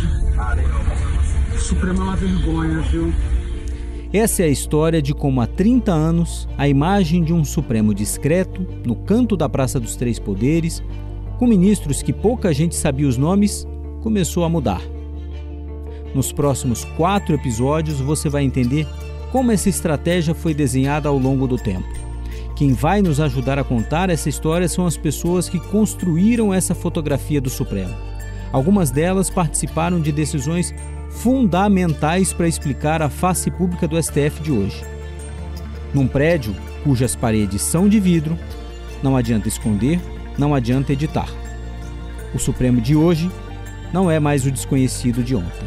O Supremo é uma vergonha, viu? Essa é a história de como há trinta anos a imagem de um Supremo discreto, no canto da Praça dos Três Poderes, com ministros que pouca gente sabia os nomes, começou a mudar. Nos próximos quatro episódios você vai entender como essa estratégia foi desenhada ao longo do tempo. Quem vai nos ajudar a contar essa história são as pessoas que construíram essa fotografia do Supremo. Algumas delas participaram de decisões fundamentais para explicar a face pública do S T F de hoje. Num prédio cujas paredes são de vidro, não adianta esconder, não adianta editar. O Supremo de hoje não é mais o desconhecido de ontem.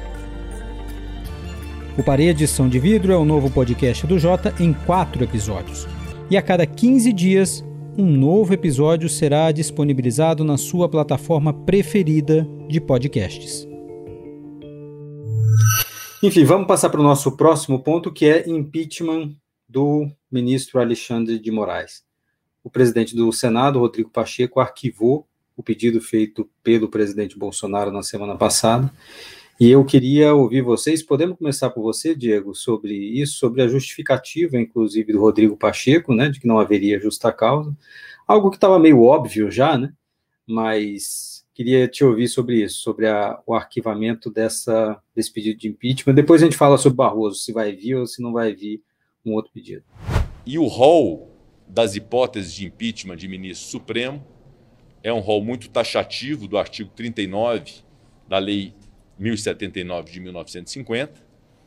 O Paredes São de Vidro é o novo podcast do Jota em quatro episódios. E a cada quinze dias, um novo episódio será disponibilizado na sua plataforma preferida de podcasts. Enfim, vamos passar para o nosso próximo ponto, que é impeachment do ministro Alexandre de Moraes. O presidente do Senado, Rodrigo Pacheco, arquivou o pedido feito pelo presidente Bolsonaro na semana passada. E eu queria ouvir vocês. Podemos começar por você, Diego, sobre isso, sobre a justificativa, inclusive, do Rodrigo Pacheco, né, de que não haveria justa causa. Algo que estava meio óbvio já, né? Mas queria te ouvir sobre isso, sobre a, o arquivamento dessa, desse pedido de impeachment. Depois a gente fala sobre Barroso, se vai vir ou se não vai vir um outro pedido. E o rol das hipóteses de impeachment de ministro supremo é um rol muito taxativo do artigo trinta e nove da Lei mil e setenta e nove de mil novecentos e cinquenta,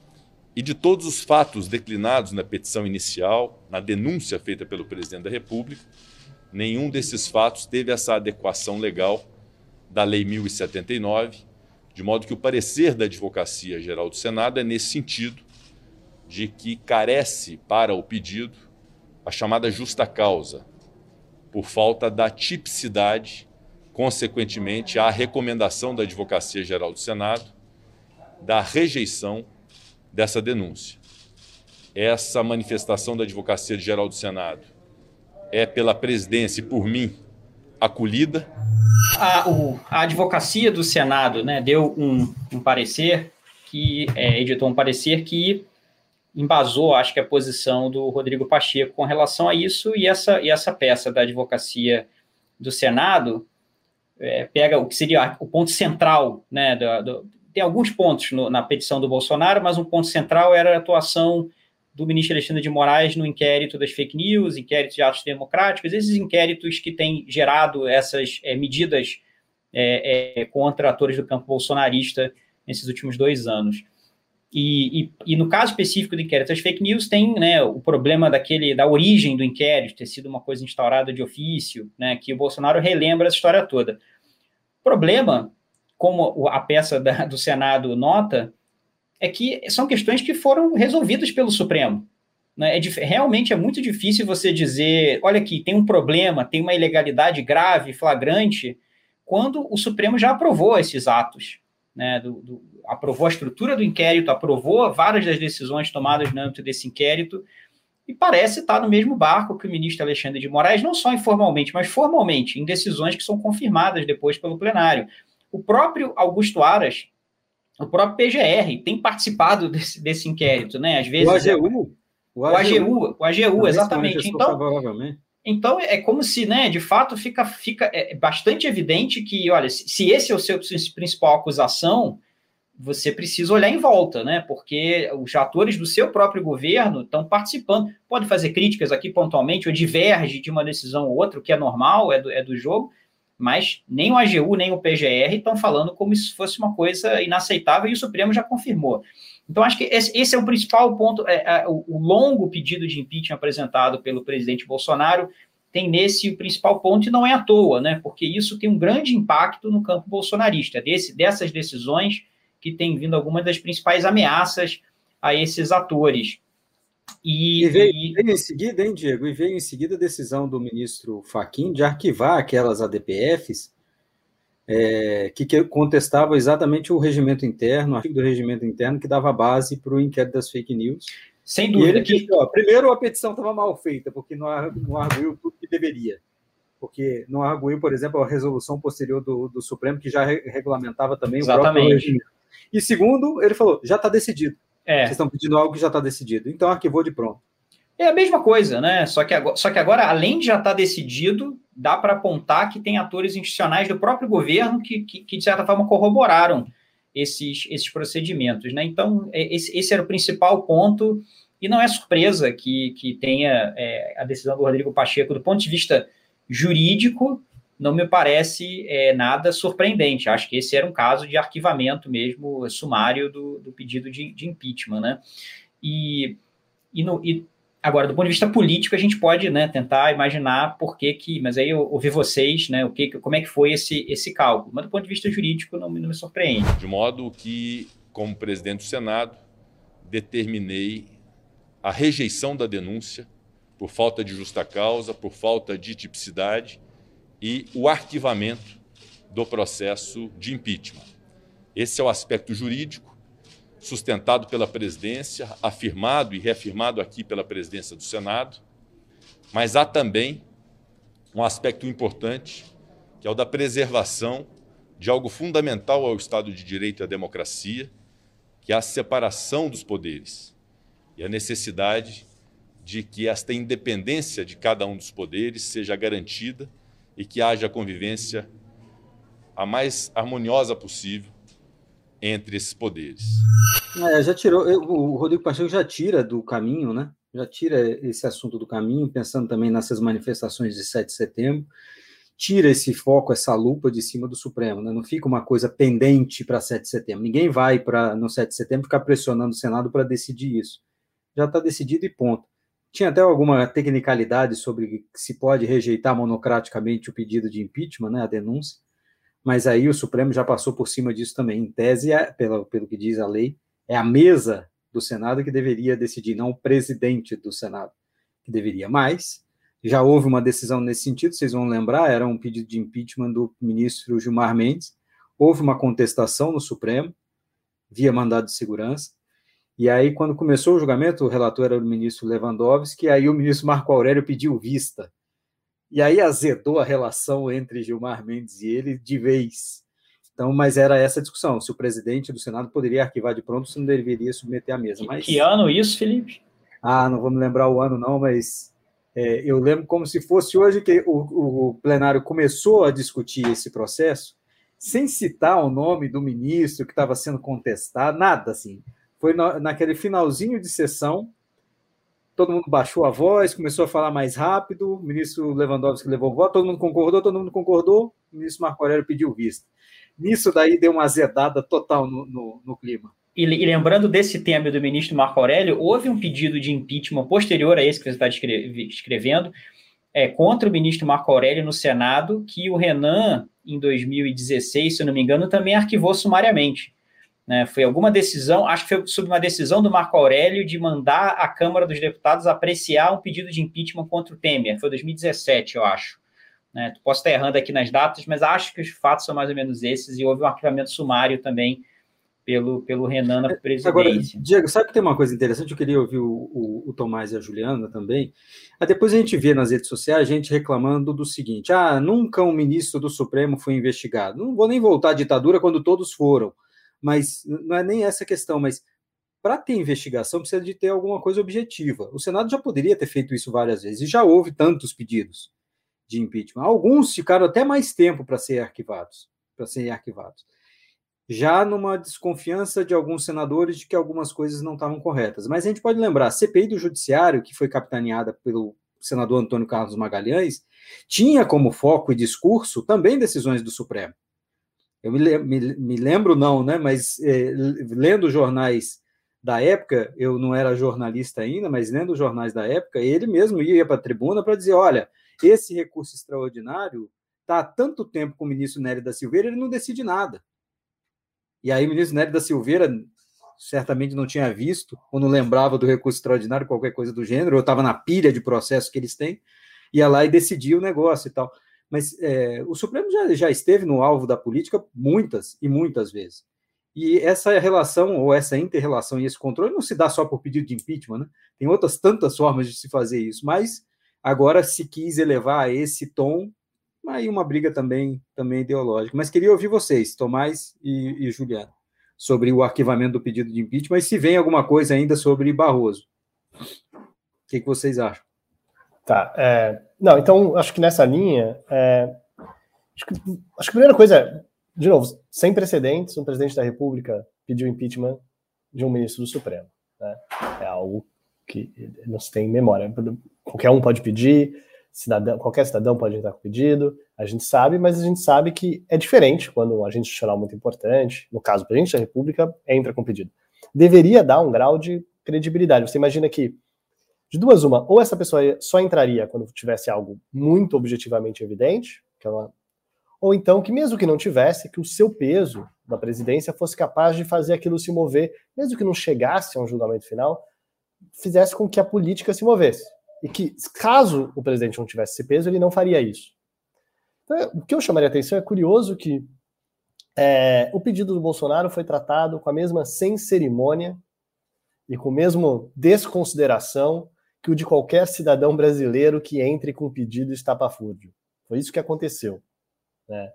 e de todos os fatos declinados na petição inicial, na denúncia feita pelo presidente da República, nenhum desses fatos teve essa adequação legal da Lei mil e setenta e nove, de modo que o parecer da Advocacia Geral do Senado é nesse sentido, de que carece para o pedido a chamada justa causa, por falta da tipicidade, consequentemente, à recomendação da Advocacia Geral do Senado da rejeição dessa denúncia. Essa manifestação da Advocacia Geral do Senado é pela presidência e por mim acolhida. A, o, a Advocacia do Senado, né, deu um, um parecer, que é, editou um parecer que embasou, acho que, a posição do Rodrigo Pacheco com relação a isso, e essa, e essa peça da Advocacia do Senado é, pega o que seria o ponto central, né, do, do, tem alguns pontos no, na petição do Bolsonaro, mas um ponto central era a atuação do ministro Alexandre de Moraes no inquérito das fake news, inquérito de atos democráticos, esses inquéritos que têm gerado essas é, medidas é, é, contra atores do campo bolsonarista nesses últimos dois anos. E, e, e no caso específico do inquérito das fake news, tem, né, o problema daquele, da origem do inquérito, ter sido uma coisa instaurada de ofício, né, que o Bolsonaro relembra essa história toda. O problema, como a peça da, do Senado nota, é que são questões que foram resolvidas pelo Supremo. Né? É, realmente é muito difícil você dizer, olha aqui, tem um problema, tem uma ilegalidade grave, flagrante, quando o Supremo já aprovou esses atos. Né, do, do, aprovou a estrutura do inquérito, aprovou várias das decisões tomadas no âmbito desse inquérito, e parece estar no mesmo barco que o ministro Alexandre de Moraes, não só informalmente, mas formalmente, em decisões que são confirmadas depois pelo plenário. O próprio Augusto Aras, o próprio P G R, tem participado desse, desse inquérito, né? Às vezes... O A G U. O A G U, o A G U, exatamente. Então, então, é como se, né, de fato, fica, fica é bastante evidente que, olha, se, se esse é o seu principal acusação, você precisa olhar em volta, né? Porque os atores do seu próprio governo estão participando. Pode fazer críticas aqui pontualmente, ou diverge de uma decisão ou outra, o que é normal, é do, é do jogo, mas nem o A G U, nem o P G R estão falando como se fosse uma coisa inaceitável, e o Supremo já confirmou. Então, acho que esse, esse é o principal ponto, é, é, o, o longo pedido de impeachment apresentado pelo presidente Bolsonaro tem nesse o principal ponto, e não é à toa, né? Porque isso tem um grande impacto no campo bolsonarista, desse, dessas decisões que tem vindo algumas das principais ameaças a esses atores. E, e, veio, e... veio em seguida, hein, Diego? E veio em seguida a decisão do ministro Fachin de arquivar aquelas A D P Fs é, que, que contestavam exatamente o regimento interno, o artigo do regimento interno que dava base para o inquérito das fake news. Sem dúvida. E ele disse, ó, primeiro, a petição estava mal feita, porque não, não arguiu tudo que deveria. Porque não arguiu, por exemplo, a resolução posterior do, do Supremo, que já re regulamentava também exatamente. O próprio regimento. E segundo, ele falou, já está decidido. É. Vocês estão pedindo algo que já está decidido. Então, arquivou de pronto. É a mesma coisa, né? Só que agora, só que agora além de já estar tá decidido, dá para apontar que tem atores institucionais do próprio governo que, que, que de certa forma, corroboraram esses, esses procedimentos, né? Então, esse, esse era o principal ponto, e não é surpresa que, que tenha é, a decisão do Rodrigo Pacheco, do ponto de vista jurídico, não me parece é, nada surpreendente. Acho que esse era um caso de arquivamento mesmo, sumário do, do pedido de, de impeachment, né? E, e, no, e agora, do ponto de vista político, a gente pode, né, tentar imaginar por que que... Mas aí eu ouvi vocês, né, o que, como é que foi esse, esse cálculo. Mas do ponto de vista jurídico, não, não me surpreende. De modo que, como presidente do Senado, determinei a rejeição da denúncia por falta de justa causa, por falta de tipicidade, e o arquivamento do processo de impeachment. Esse é o aspecto jurídico, sustentado pela presidência, afirmado e reafirmado aqui pela presidência do Senado, mas há também um aspecto importante, que é o da preservação de algo fundamental ao Estado de Direito e à democracia, que é a separação dos poderes e a necessidade de que esta independência de cada um dos poderes seja garantida e que haja convivência a mais harmoniosa possível entre esses poderes. É, já tirou, o Rodrigo Pacheco já tira do caminho, né? Já tira esse assunto do caminho, pensando também nessas manifestações de sete de setembro, tira esse foco, essa lupa de cima do Supremo, né? Não fica uma coisa pendente para sete de setembro. Ninguém vai para no sete de setembro ficar pressionando o Senado para decidir isso. Já está decidido e ponto. Tinha até alguma tecnicalidade sobre se pode rejeitar monocraticamente o pedido de impeachment, né, a denúncia, mas aí o Supremo já passou por cima disso também. Em tese, é, pelo, pelo que diz a lei, é a mesa do Senado que deveria decidir, não o presidente do Senado que deveria. Mas já houve uma decisão nesse sentido, vocês vão lembrar, era um pedido de impeachment do ministro Gilmar Mendes, houve uma contestação no Supremo, via mandado de segurança. E aí, quando começou o julgamento, o relator era o ministro Lewandowski, e aí o ministro Marco Aurélio pediu vista. E aí azedou a relação entre Gilmar Mendes e ele de vez. Então, mas era essa a discussão, se o presidente do Senado poderia arquivar de pronto, se não deveria submeter à mesa. Mas... Que ano isso, Felipe? Ah, não vou me lembrar o ano não, mas é, eu lembro como se fosse hoje que o, o plenário começou a discutir esse processo, sem citar o nome do ministro que estava sendo contestado, nada assim. Foi na, naquele finalzinho de sessão, todo mundo baixou a voz, começou a falar mais rápido, o ministro Lewandowski levou o voto, todo mundo concordou, todo mundo concordou, o ministro Marco Aurélio pediu vista. Nisso daí deu uma azedada total no, no, no clima. E, e lembrando desse tema do ministro Marco Aurélio, houve um pedido de impeachment posterior a esse que você está escrevendo, é, contra o ministro Marco Aurélio no Senado, que o Renan, em dois mil e dezesseis, se eu não me engano, também arquivou sumariamente. Né, foi alguma decisão, acho que foi sobre uma decisão do Marco Aurélio de mandar a Câmara dos Deputados apreciar um pedido de impeachment contra o Temer. Foi dois mil e dezessete, eu acho. Né, posso estar errando aqui nas datas, mas acho que os fatos são mais ou menos esses, e houve um arquivamento sumário também pelo, pelo Renan na presidência. Agora, Diego, sabe que tem uma coisa interessante? Eu queria ouvir o, o, o Tomás e a Juliana também. Aí depois a gente vê nas redes sociais gente reclamando do seguinte: ah, nunca um ministro do Supremo foi investigado. Não vou nem voltar à ditadura quando todos foram, mas não é nem essa questão, mas para ter investigação precisa de ter alguma coisa objetiva. O Senado já poderia ter feito isso várias vezes, e já houve tantos pedidos de impeachment. Alguns ficaram até mais tempo para serem arquivados, para serem arquivados. Já numa desconfiança de alguns senadores de que algumas coisas não estavam corretas. Mas a gente pode lembrar, a C P I do Judiciário, que foi capitaneada pelo senador Antônio Carlos Magalhães, tinha como foco e discurso também decisões do Supremo. Eu me, me, me lembro não, né, mas é, lendo jornais da época, eu não era jornalista ainda, mas lendo os jornais da época, ele mesmo ia para a tribuna para dizer, olha, esse recurso extraordinário está há tanto tempo com o ministro Nery da Silveira, ele não decide nada. E aí o ministro Nery da Silveira certamente não tinha visto, ou não lembrava do recurso extraordinário, qualquer coisa do gênero, ou estava na pilha de processos que eles têm, ia lá e decidia o negócio e tal. Mas é, o Supremo já, já esteve no alvo da política muitas e muitas vezes. E essa relação, ou essa inter-relação e esse controle não se dá só por pedido de impeachment, né? Tem outras tantas formas de se fazer isso, mas agora se quis elevar a esse tom, aí uma briga também, também ideológica. Mas queria ouvir vocês, Tomás e, e Juliana, sobre o arquivamento do pedido de impeachment, e se vem alguma coisa ainda sobre Barroso. O que, que vocês acham? Tá, é, não, então, acho que nessa linha, é, acho, que, acho que a primeira coisa, de novo, sem precedentes, um presidente da República pediu impeachment de um ministro do Supremo, né? É algo que não se tem memória. Qualquer um pode pedir, cidadão, qualquer cidadão pode entrar com pedido, a gente sabe, mas a gente sabe que é diferente quando um agente institucional muito importante, no caso o presidente da República, entra com pedido. Deveria dar um grau de credibilidade. Você imagina que, de duas uma, ou essa pessoa só entraria quando tivesse algo muito objetivamente evidente, que é uma, ou então que mesmo que não tivesse, que o seu peso da presidência fosse capaz de fazer aquilo se mover, mesmo que não chegasse a um julgamento final, fizesse com que a política se movesse. E que, caso o presidente não tivesse esse peso, ele não faria isso. Então, o que eu chamaria a atenção é curioso que é, o pedido do Bolsonaro foi tratado com a mesma sem cerimônia e com a mesma desconsideração que o de qualquer cidadão brasileiro que entre com pedido estapafúrdio. Foi isso que aconteceu, né?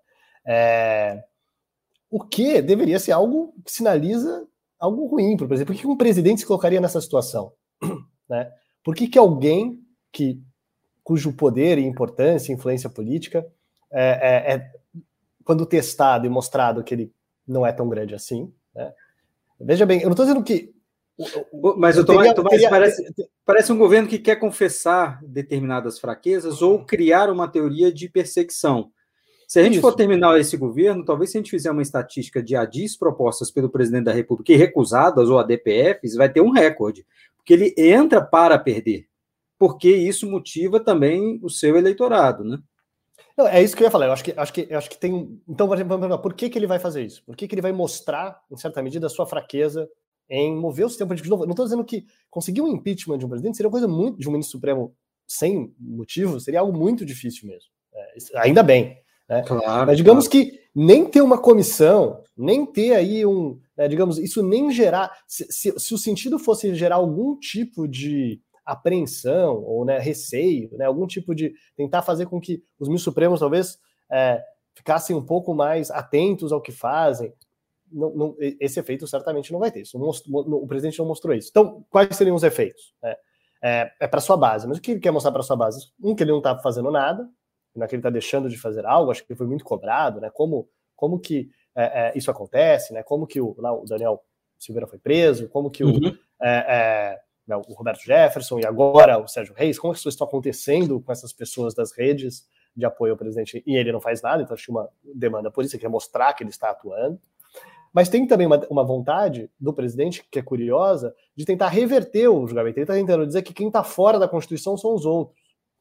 É, o que deveria ser algo que sinaliza algo ruim para o presidente. Por que um presidente se colocaria nessa situação? Né? Por que, que alguém que, cujo poder e importância e influência política é, é, é, quando testado e mostrado que ele não é tão grande assim, né? Veja bem, eu não estou dizendo que... Mas o Tomás, Tomás teria... parece, parece um governo que quer confessar determinadas fraquezas ou criar uma teoria de perseguição. Se a gente Isso. for terminar esse governo, talvez se a gente fizer uma estatística de A D Is propostas pelo presidente da República e recusadas, ou A D P Fs, vai ter um recorde. Porque ele entra para perder. Porque isso motiva também o seu eleitorado, né? Não, é isso que eu ia falar. Eu acho que, acho que, eu acho que tem... Então, vamos perguntar, por que, que ele vai fazer isso? Por que, que ele vai mostrar, em certa medida, a sua fraqueza em mover o sistema político de novo? Não estou dizendo que conseguir um impeachment de um presidente seria uma coisa muito... de um ministro supremo sem motivo, seria algo muito difícil mesmo. É, ainda bem. Né? Claro, Mas digamos claro. que nem ter uma comissão, nem ter aí um... Né, digamos, isso nem gerar... Se, se, se o sentido fosse gerar algum tipo de apreensão ou, né, receio, né, algum tipo de tentar fazer com que os ministros supremos talvez é, ficassem um pouco mais atentos ao que fazem, não, não, esse efeito certamente não vai ter. Isso não mostrou, o presidente não mostrou isso. Então, quais seriam os efeitos? É, é, é para sua base. Mas o que ele quer mostrar para sua base? Um, que ele não está fazendo nada, não é que ele está deixando de fazer algo, acho que ele foi muito cobrado, né? Como, como que é, é, isso acontece, né? Como que o, lá, o Daniel Silveira foi preso, como que o, uhum. é, é, o Roberto Jefferson e agora o Sérgio Reis, como que isso está acontecendo com essas pessoas das redes de apoio ao presidente, e ele não faz nada, então acho que uma demanda por isso, ele quer mostrar que ele está atuando. Mas tem também uma, uma vontade do presidente, que é curiosa, de tentar reverter o julgamento. Ele está tentando dizer que quem está fora da Constituição são os outros.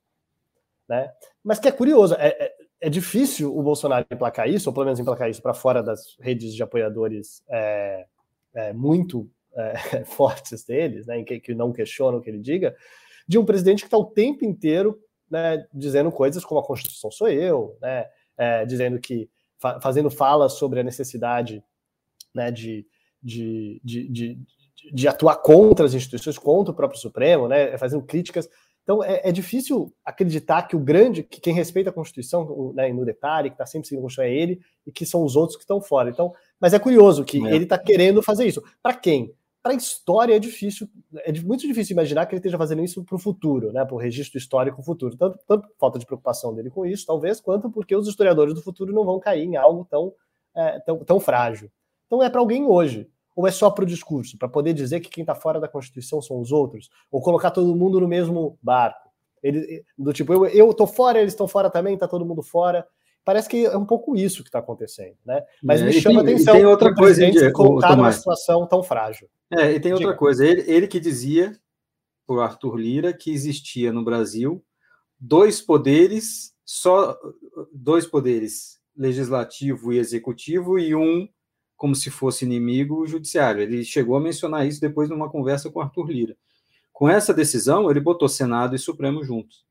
Né? Mas que é curioso, é, é, é difícil o Bolsonaro emplacar isso, ou pelo menos emplacar isso para fora das redes de apoiadores é, é, muito é, fortes deles, né, em que, que não questionam o que ele diga, de um presidente que está o tempo inteiro, né, dizendo coisas como a Constituição sou eu, né, é, dizendo que, fa- fazendo falas sobre a necessidade, né, de, de, de, de, de atuar contra as instituições, contra o próprio Supremo, né, fazendo críticas. Então, é, é difícil acreditar que o grande, que quem respeita a Constituição, né, no detalhe, que está sempre seguindo a Constituição é ele, e que são os outros que estão fora. Então, mas é curioso que é. ele está querendo fazer isso. Para quem? Para a história é difícil, é muito difícil imaginar que ele esteja fazendo isso para o futuro, né, para o registro histórico futuro. Tanto, tanto falta de preocupação dele com isso, talvez, quanto porque os historiadores do futuro não vão cair em algo tão, é, tão, tão frágil. Então, é para alguém hoje. Ou é só para o discurso, para poder dizer que quem está fora da Constituição são os outros? Ou colocar todo mundo no mesmo barco? Ele, do tipo, eu, eu tô fora, eles estão fora também, tá todo mundo fora. Parece que é um pouco isso que está acontecendo, né? Mas é, me chama tem, atenção tem outra coisa de colocar numa situação tão frágil. É, e tem outra Diga. coisa. Ele, ele que dizia, por Arthur Lira, que existia no Brasil dois poderes, só dois poderes, legislativo e executivo, e um como se fosse inimigo, o judiciário. Ele chegou a mencionar isso depois numa conversa com Arthur Lira. Com essa decisão, ele botou Senado e Supremo juntos.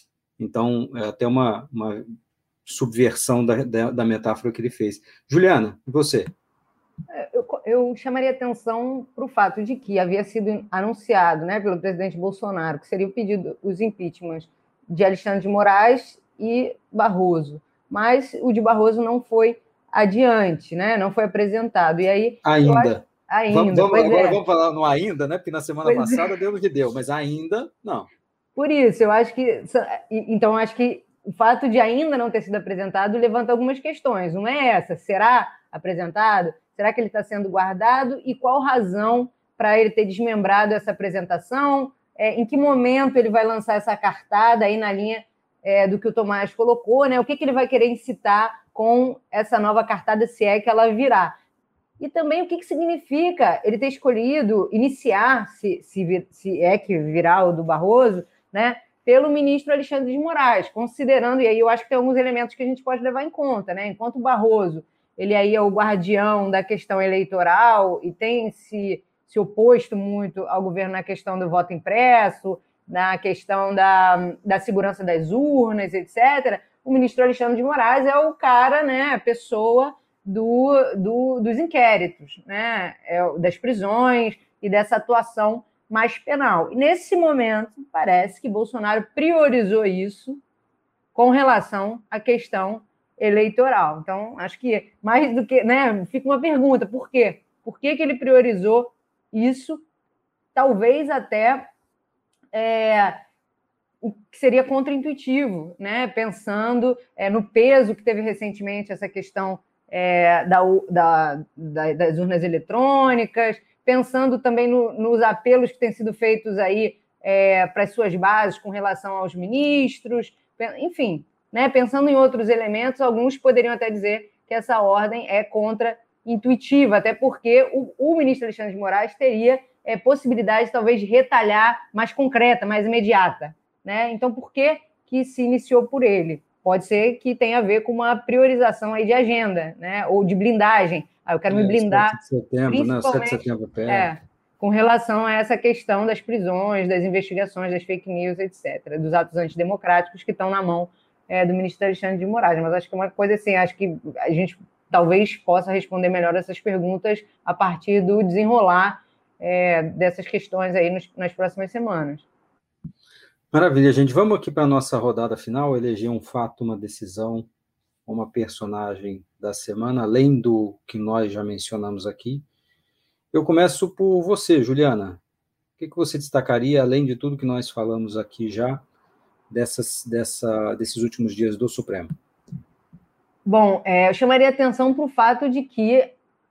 Então, é até uma, uma subversão da, da, da metáfora que ele fez. Juliana, e você? Eu, eu chamaria atenção para o fato de que havia sido anunciado, né, pelo presidente Bolsonaro que seria o pedido, os impeachments de Alexandre de Moraes e Barroso. Mas o de Barroso não foi adiante, né? Não foi apresentado. E aí, ainda. Acho, ainda. Vamos, vamos, agora é. vamos falar no ainda, né? Porque na semana pois passada é. deu o que deu, mas ainda não. Por isso, eu acho que. Então, acho que o fato de ainda não ter sido apresentado levanta algumas questões. Uma é essa: será apresentado? Será que ele está sendo guardado? E qual razão para ele ter desmembrado essa apresentação? É, em que momento ele vai lançar essa cartada aí na linha é, do que o Tomás colocou, né? O que, que ele vai querer incitar com essa nova cartada, se é que ela virá. E também o que, que significa ele ter escolhido iniciar, se, se, se é que virá o do Barroso, né, pelo ministro Alexandre de Moraes, considerando, e aí eu acho que tem alguns elementos que a gente pode levar em conta, né? Enquanto o Barroso, ele aí é o guardião da questão eleitoral e tem se, se oposto muito ao governo na questão do voto impresso, na questão da, da segurança das urnas, etcétera, o ministro Alexandre de Moraes é o cara, né, a pessoa do, do, dos inquéritos, né, é, das prisões e dessa atuação mais penal. E nesse momento, parece que Bolsonaro priorizou isso com relação à questão eleitoral. Então, acho que mais do que... né, fica uma pergunta, por quê? Por que, que ele priorizou isso? Talvez até... É, o que seria contraintuitivo, né? Pensando é, no peso que teve recentemente essa questão é, da, da, da, das urnas eletrônicas, pensando também no, nos apelos que têm sido feitos aí é, para as suas bases com relação aos ministros, enfim, né? Pensando em outros elementos, alguns poderiam até dizer que essa ordem é contraintuitiva, até porque o, o ministro Alexandre de Moraes teria é, possibilidade, talvez, de retalhar mais concreta, mais imediata. Né? Então, por que, que se iniciou por ele? Pode ser que tenha a ver com uma priorização aí de agenda, né? Ou de blindagem. Ah, eu quero é, me blindar. sete de setembro, né? sete de setembro, é, com relação a essa questão das prisões, das investigações, das fake news, etcétera, dos atos antidemocráticos que estão na mão é, do ministro Alexandre de Moraes. Mas acho que é uma coisa assim, acho que a gente talvez possa responder melhor essas perguntas a partir do desenrolar é, dessas questões aí nos, nas próximas semanas. Maravilha, gente. Vamos aqui para a nossa rodada final, eleger um fato, uma decisão, uma personagem da semana, além do que nós já mencionamos aqui. Eu começo por você, Juliana. O que, que você destacaria, além de tudo que nós falamos aqui já, dessas, dessa, desses últimos dias do Supremo? Bom, é, eu chamaria atenção para o fato de que,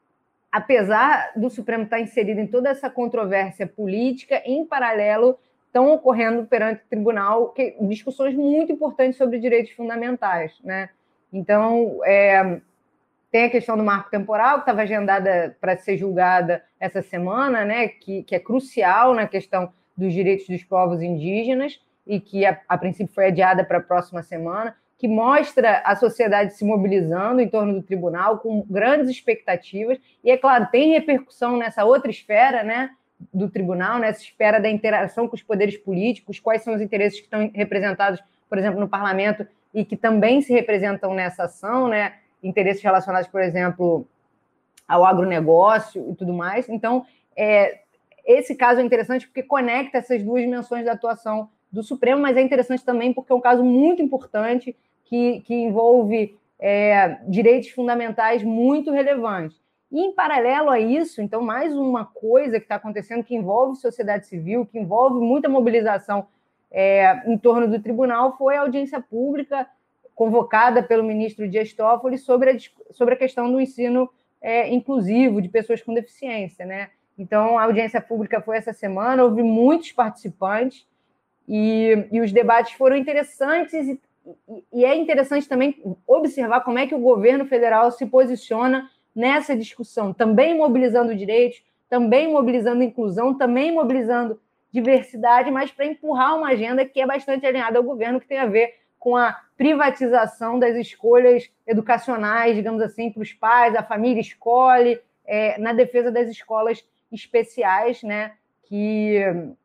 apesar do Supremo estar inserido em toda essa controvérsia política, em paralelo estão ocorrendo perante o tribunal que, discussões muito importantes sobre direitos fundamentais, né? Então, é, tem a questão do marco temporal, que estava agendada para ser julgada essa semana, né? Que, que é crucial na questão dos direitos dos povos indígenas e que, a, a princípio, foi adiada para a próxima semana, que mostra a sociedade se mobilizando em torno do tribunal com grandes expectativas. E, é claro, tem repercussão nessa outra esfera, né? Do tribunal, nessa esfera da interação com os poderes políticos, quais são os interesses que estão representados, por exemplo, no parlamento e que também se representam nessa ação, né? Interesses relacionados, por exemplo, ao agronegócio e tudo mais. Então, é, esse caso é interessante porque conecta essas duas dimensões da atuação do Supremo, mas é interessante também porque é um caso muito importante que, que envolve é, direitos fundamentais muito relevantes. E, em paralelo a isso, então, mais uma coisa que está acontecendo que envolve sociedade civil, que envolve muita mobilização é, em torno do tribunal, foi a audiência pública convocada pelo ministro Dias Toffoli sobre a, sobre a questão do ensino é, inclusivo de pessoas com deficiência, né? Então, a audiência pública foi essa semana, houve muitos participantes e, e os debates foram interessantes e, e, e é interessante também observar como é que o governo federal se posiciona nessa discussão, também mobilizando direitos, também mobilizando inclusão, também mobilizando diversidade, mas para empurrar uma agenda que é bastante alinhada ao governo, que tem a ver com a privatização das escolhas educacionais, digamos assim, para os pais, a família escolhe, é, na defesa das escolas especiais, né, que,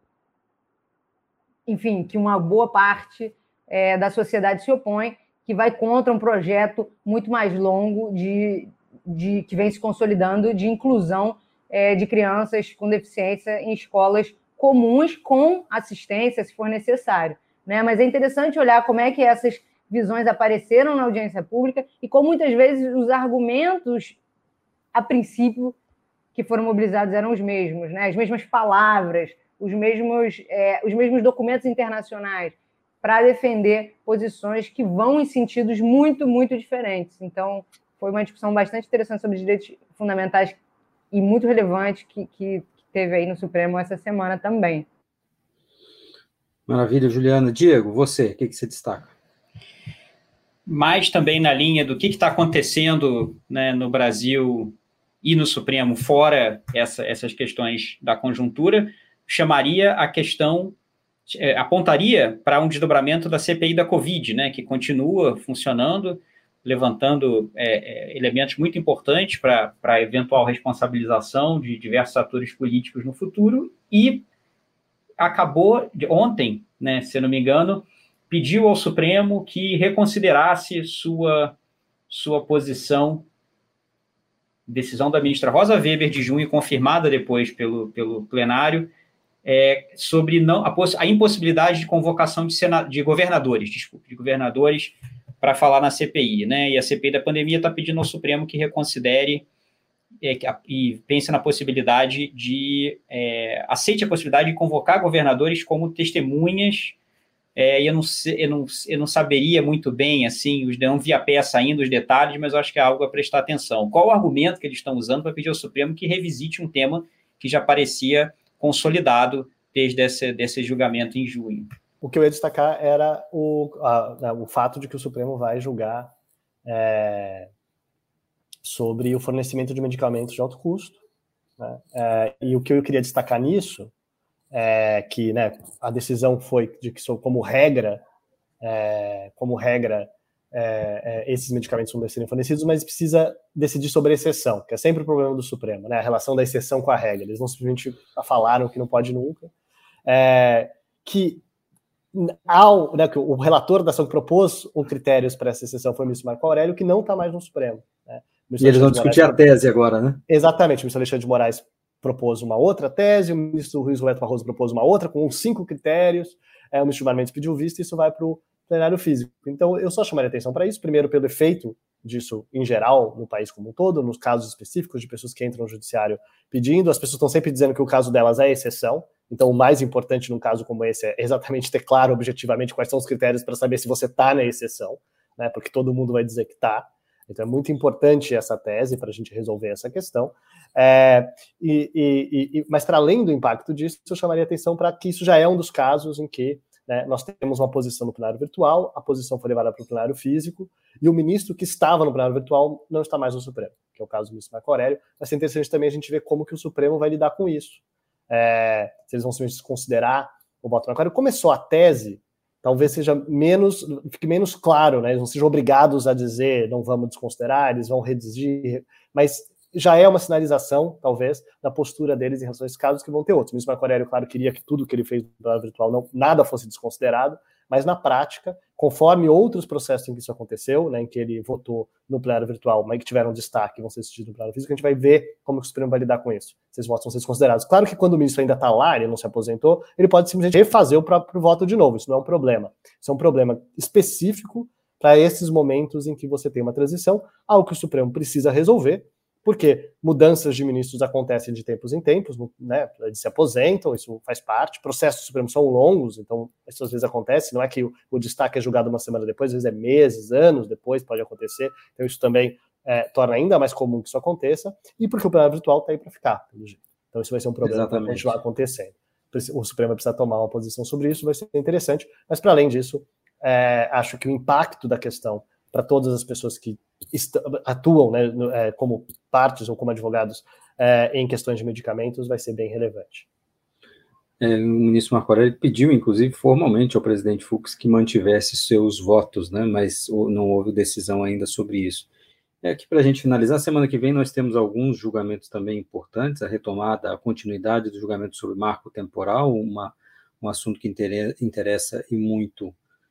enfim, que uma boa parte é, da sociedade se opõe, que vai contra um projeto muito mais longo de, de que vem se consolidando de inclusão é, de crianças com deficiência em escolas comuns com assistência, se for necessário, né? Mas é interessante olhar como é que essas visões apareceram na audiência pública e como muitas vezes os argumentos, a princípio, que foram mobilizados eram os mesmos, né? As mesmas palavras, os mesmos, é, os mesmos documentos internacionais para defender posições que vão em sentidos muito, muito diferentes. Então, foi uma discussão bastante interessante sobre direitos fundamentais e muito relevante que, que, que teve aí no Supremo essa semana também. Maravilha, Juliana. Diego, você, o que, que você destaca? Mais também na linha do que está acontecendo, né, no Brasil e no Supremo, fora essa, essas questões da conjuntura, chamaria a questão, é, apontaria para um desdobramento da C P I da Covid, né, que continua funcionando, levantando é, é, elementos muito importantes para a eventual responsabilização de diversos atores políticos no futuro, e acabou, de, ontem, né, se eu não me engano, pediu ao Supremo que reconsiderasse sua, sua posição, decisão da ministra Rosa Weber, de junho, confirmada depois pelo, pelo plenário, é, sobre não, a, a impossibilidade de convocação de, sena, de governadores, desculpa, de governadores para falar na C P I, né? E a C P I da pandemia está pedindo ao Supremo que reconsidere é, que, a, e pense na possibilidade de, é, aceite a possibilidade de convocar governadores como testemunhas. É, eu, não, eu, não, eu não saberia muito bem, assim, os, não vi a peça ainda, os detalhes, mas eu acho que é algo a prestar atenção. Qual o argumento que eles estão usando para pedir ao Supremo que revisite um tema que já parecia consolidado desde esse, desse julgamento em junho? O que eu ia destacar era o, a, o fato de que o Supremo vai julgar é, sobre o fornecimento de medicamentos de alto custo, né? É, e o que eu queria destacar nisso é que, né, a decisão foi de que, como regra, é, como regra, é, é, esses medicamentos vão serem fornecidos, mas precisa decidir sobre a exceção, que é sempre o problema do Supremo, né, a relação da exceção com a regra. Eles não simplesmente falaram que não pode nunca. É, que Ao, né, que o relator da ação que propôs os critérios para essa exceção foi o ministro Marco Aurélio, que não está mais no Supremo. Né? E eles vão discutir a tese agora, né? Exatamente, o ministro Alexandre de Moraes propôs uma outra tese, o ministro Luiz Roberto Barroso propôs uma outra, com cinco critérios, é, o ministro Gilmar Mendes pediu visto, e isso vai para o plenário físico. Então, eu só chamaria atenção para isso, primeiro pelo efeito disso em geral, no país como um todo, nos casos específicos de pessoas que entram no judiciário pedindo, as pessoas estão sempre dizendo que o caso delas é exceção. Então, o mais importante num caso como esse é exatamente ter claro objetivamente quais são os critérios para saber se você está na exceção, né? Porque todo mundo vai dizer que está. Então, é muito importante essa tese para a gente resolver essa questão. É, e, e, e, mas, para além do impacto disso, eu chamaria atenção para que isso já é um dos casos em que, né, nós temos uma posição no plenário virtual, a posição foi levada para o plenário físico, e o ministro que estava no plenário virtual não está mais no Supremo, que é o caso do ministro Marco Aurélio. Vai ser interessante também a gente ver como que o Supremo vai lidar com isso. É, se eles vão simplesmente desconsiderar o voto Marco Aurélio. Começou a tese, talvez seja menos, fique menos claro, né? Eles não sejam obrigados a dizer não vamos desconsiderar, eles vão redigir, mas já é uma sinalização, talvez, da postura deles em relação a esses casos que vão ter outros. O ministro Marco Aurélio, claro, queria que tudo que ele fez no plano virtual não, nada fosse desconsiderado, mas na prática conforme outros processos em que isso aconteceu, né, em que ele votou no plenário virtual, mas que tiveram destaque, vão ser decididos no plenário físico, a gente vai ver como o Supremo vai lidar com isso, se esses votos vão ser considerados. Claro que quando o ministro ainda está lá, ele não se aposentou, ele pode simplesmente refazer o próprio voto de novo, isso não é um problema. Isso é um problema específico para esses momentos em que você tem uma transição, algo que o Supremo precisa resolver, porque mudanças de ministros acontecem de tempos em tempos, né? Eles se aposentam, isso faz parte, processos supremos são longos, então isso às vezes acontece, não é que o, o destaque é julgado uma semana depois, às vezes é meses, anos depois, pode acontecer, então isso também é, torna ainda mais comum que isso aconteça, e porque o plenário virtual está aí para ficar, pelo jeito. Então isso vai ser um problema para continuar acontecendo. O Supremo precisa tomar uma posição sobre isso, vai ser interessante, mas para além disso, é, acho que o impacto da questão para todas as pessoas que atuam, né, é, como partes ou como advogados é, em questões de medicamentos vai ser bem relevante. É, o ministro Marco Aurélio pediu, inclusive, formalmente ao presidente Fux que mantivesse seus votos, né, mas não houve decisão ainda sobre isso. É, aqui para a gente finalizar, semana que vem nós temos alguns julgamentos também importantes, a retomada, a continuidade do julgamento sobre marco temporal, uma, um assunto que interessa e muito,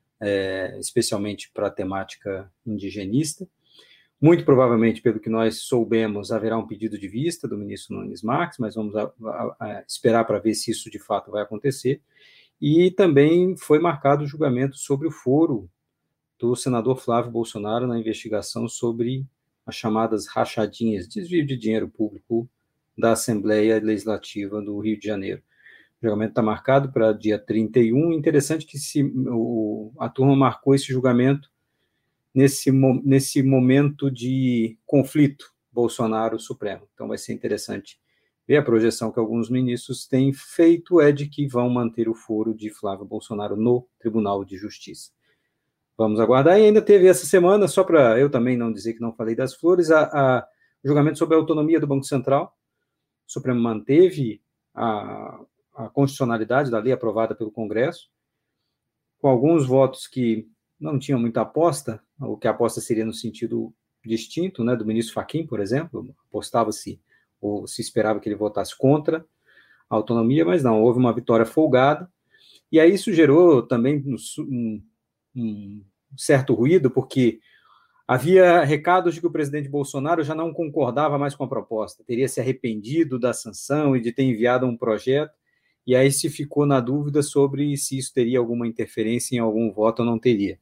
é, especialmente para a temática indigenista. Muito provavelmente, pelo que nós soubemos, haverá um pedido de vista do ministro Nunes Marques, mas vamos a, a, a esperar para ver se isso de fato vai acontecer. E também foi marcado o julgamento sobre o foro do senador Flávio Bolsonaro na investigação sobre as chamadas rachadinhas, desvio de dinheiro público da Assembleia Legislativa do Rio de Janeiro. O julgamento está marcado para dia trinta e um. Interessante que se, o, a turma marcou esse julgamento Nesse, nesse momento de conflito Bolsonaro-Supremo. Então vai ser interessante ver a projeção que alguns ministros têm feito é de que vão manter o foro de Flávio Bolsonaro no Tribunal de Justiça. Vamos aguardar. E ainda teve essa semana, só para eu também não dizer que não falei das flores, a, a, o julgamento sobre a autonomia do Banco Central. O Supremo manteve a, a constitucionalidade da lei aprovada pelo Congresso, com alguns votos que não tinham muita aposta, o que a aposta seria no sentido distinto, né, do ministro Fachin, por exemplo, apostava-se, ou se esperava que ele votasse contra a autonomia, mas não, houve uma vitória folgada, e aí isso gerou também um, um certo ruído, porque havia recados de que o presidente Bolsonaro já não concordava mais com a proposta, teria se arrependido da sanção e de ter enviado um projeto, e aí se ficou na dúvida sobre se isso teria alguma interferência em algum voto ou não teria.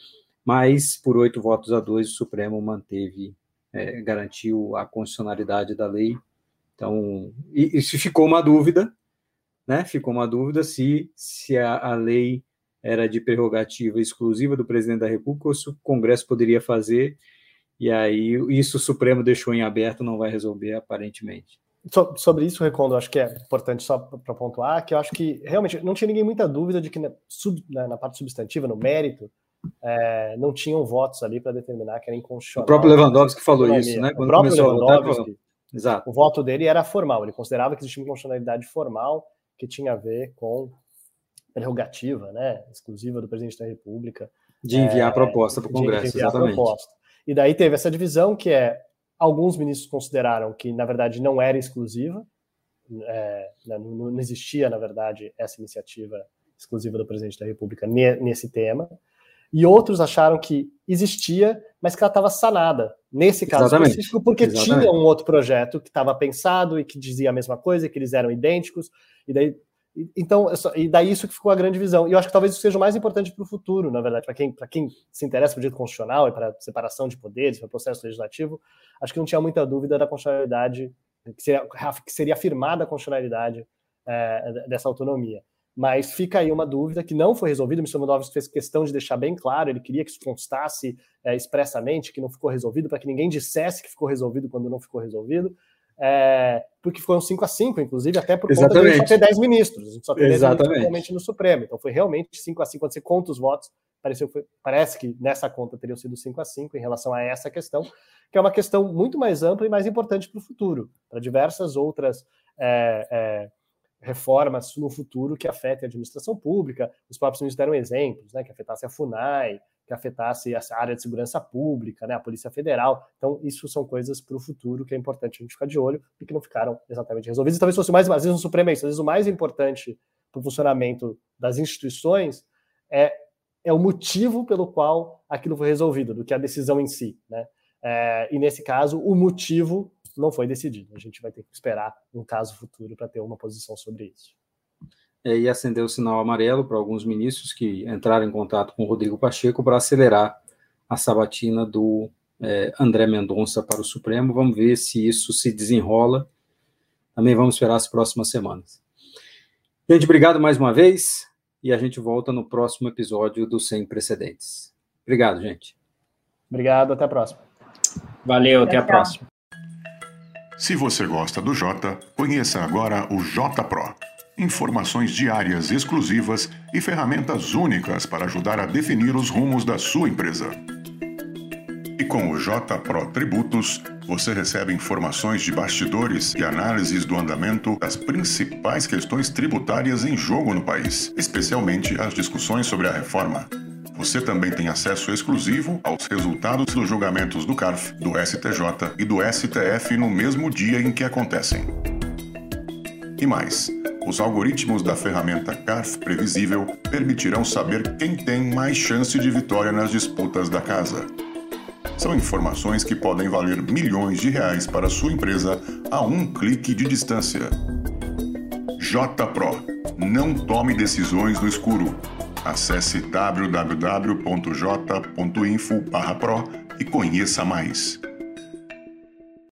Mas, por oito votos a dois, o Supremo manteve, é, garantiu a constitucionalidade da lei. Então, e, e se ficou uma dúvida, né? Ficou uma dúvida se, se a, a lei era de prerrogativa exclusiva do presidente da República ou se o Congresso poderia fazer, e aí isso o Supremo deixou em aberto, não vai resolver aparentemente. So, sobre isso, Recondo, acho que é importante só para pontuar, que eu acho que realmente não tinha ninguém muita dúvida de que na, sub, na, na parte substantiva, no mérito, é, não tinham votos ali para determinar que era inconstitucional. O próprio Lewandowski falou isso, né? Quando o próprio Lewandowski, votar, exato. O voto dele era formal, ele considerava que existia uma inconstitucionalidade formal que tinha a ver com prerrogativa, né, exclusiva do presidente da República. De enviar é, a proposta para o Congresso, de enviar exatamente. A proposta. E daí teve essa divisão que é, alguns ministros consideraram que, na verdade, não era exclusiva, é, não, não existia, na verdade, essa iniciativa exclusiva do presidente da República nesse tema, e outros acharam que existia, mas que ela estava sanada, nesse caso Exatamente. específico, porque Exatamente. tinha um outro projeto que estava pensado e que dizia a mesma coisa, que eles eram idênticos, e daí, então, e daí isso que ficou a grande visão. E eu acho que talvez isso seja o mais importante para o futuro, na verdade, para quem, para quem se interessa por direito constitucional e para separação de poderes, para o processo legislativo, acho que não tinha muita dúvida da constitucionalidade, que seria, que seria afirmada a constitucionalidade é, dessa autonomia. Mas fica aí uma dúvida que não foi resolvida. O ministro Lewandowski fez questão de deixar bem claro, ele queria que isso constasse é, expressamente, que não ficou resolvido, para que ninguém dissesse que ficou resolvido quando não ficou resolvido, é, porque foi um cinco a cinco, inclusive, até por conta de só ter dez ministros, a gente só tem dez ministros realmente no Supremo, então foi realmente cinco a cinco, quando você conta os votos, pareceu, foi, parece que nessa conta teriam sido cinco a cinco em relação a essa questão, que é uma questão muito mais ampla e mais importante para o futuro, para diversas outras é, é, reformas no futuro que afetem a administração pública. Os próprios ministros deram exemplos, né, que afetasse a FUNAI, que afetasse a área de segurança pública, né, a Polícia Federal. Então, isso são coisas para o futuro que é importante a gente ficar de olho e que não ficaram exatamente resolvidas. E talvez fosse o mais, às vezes no Supremo é isso, às vezes o mais importante para o funcionamento das instituições é é o motivo pelo qual aquilo foi resolvido, do que a decisão em si, né? É, e nesse caso, o motivo não foi decidido. A gente vai ter que esperar um caso futuro para ter uma posição sobre isso. É, e acendeu o sinal amarelo para alguns ministros que entraram em contato com o Rodrigo Pacheco para acelerar a sabatina do é, André Mendonça para o Supremo. Vamos ver se isso se desenrola. Também vamos esperar as próximas semanas. Gente, obrigado mais uma vez e a gente volta no próximo episódio do Sem Precedentes. Obrigado, gente. Obrigado, até a próxima. Valeu, até a próxima. Se você gosta do Jota, conheça agora o Jota Pro. Informações diárias exclusivas e ferramentas únicas para ajudar a definir os rumos da sua empresa. E com o Jota Pro Tributos, você recebe informações de bastidores e análises do andamento das principais questões tributárias em jogo no país, especialmente as discussões sobre a reforma. Você também tem acesso exclusivo aos resultados dos julgamentos do C A R F, do S T J e do S T F no mesmo dia em que acontecem. E mais, os algoritmos da ferramenta C A R F Previsível permitirão saber quem tem mais chance de vitória nas disputas da casa. São informações que podem valer milhões de reais para a sua empresa a um clique de distância. Jota Pro. Não tome decisões no escuro. Acesse w w w ponto j ponto info barra pro e conheça mais.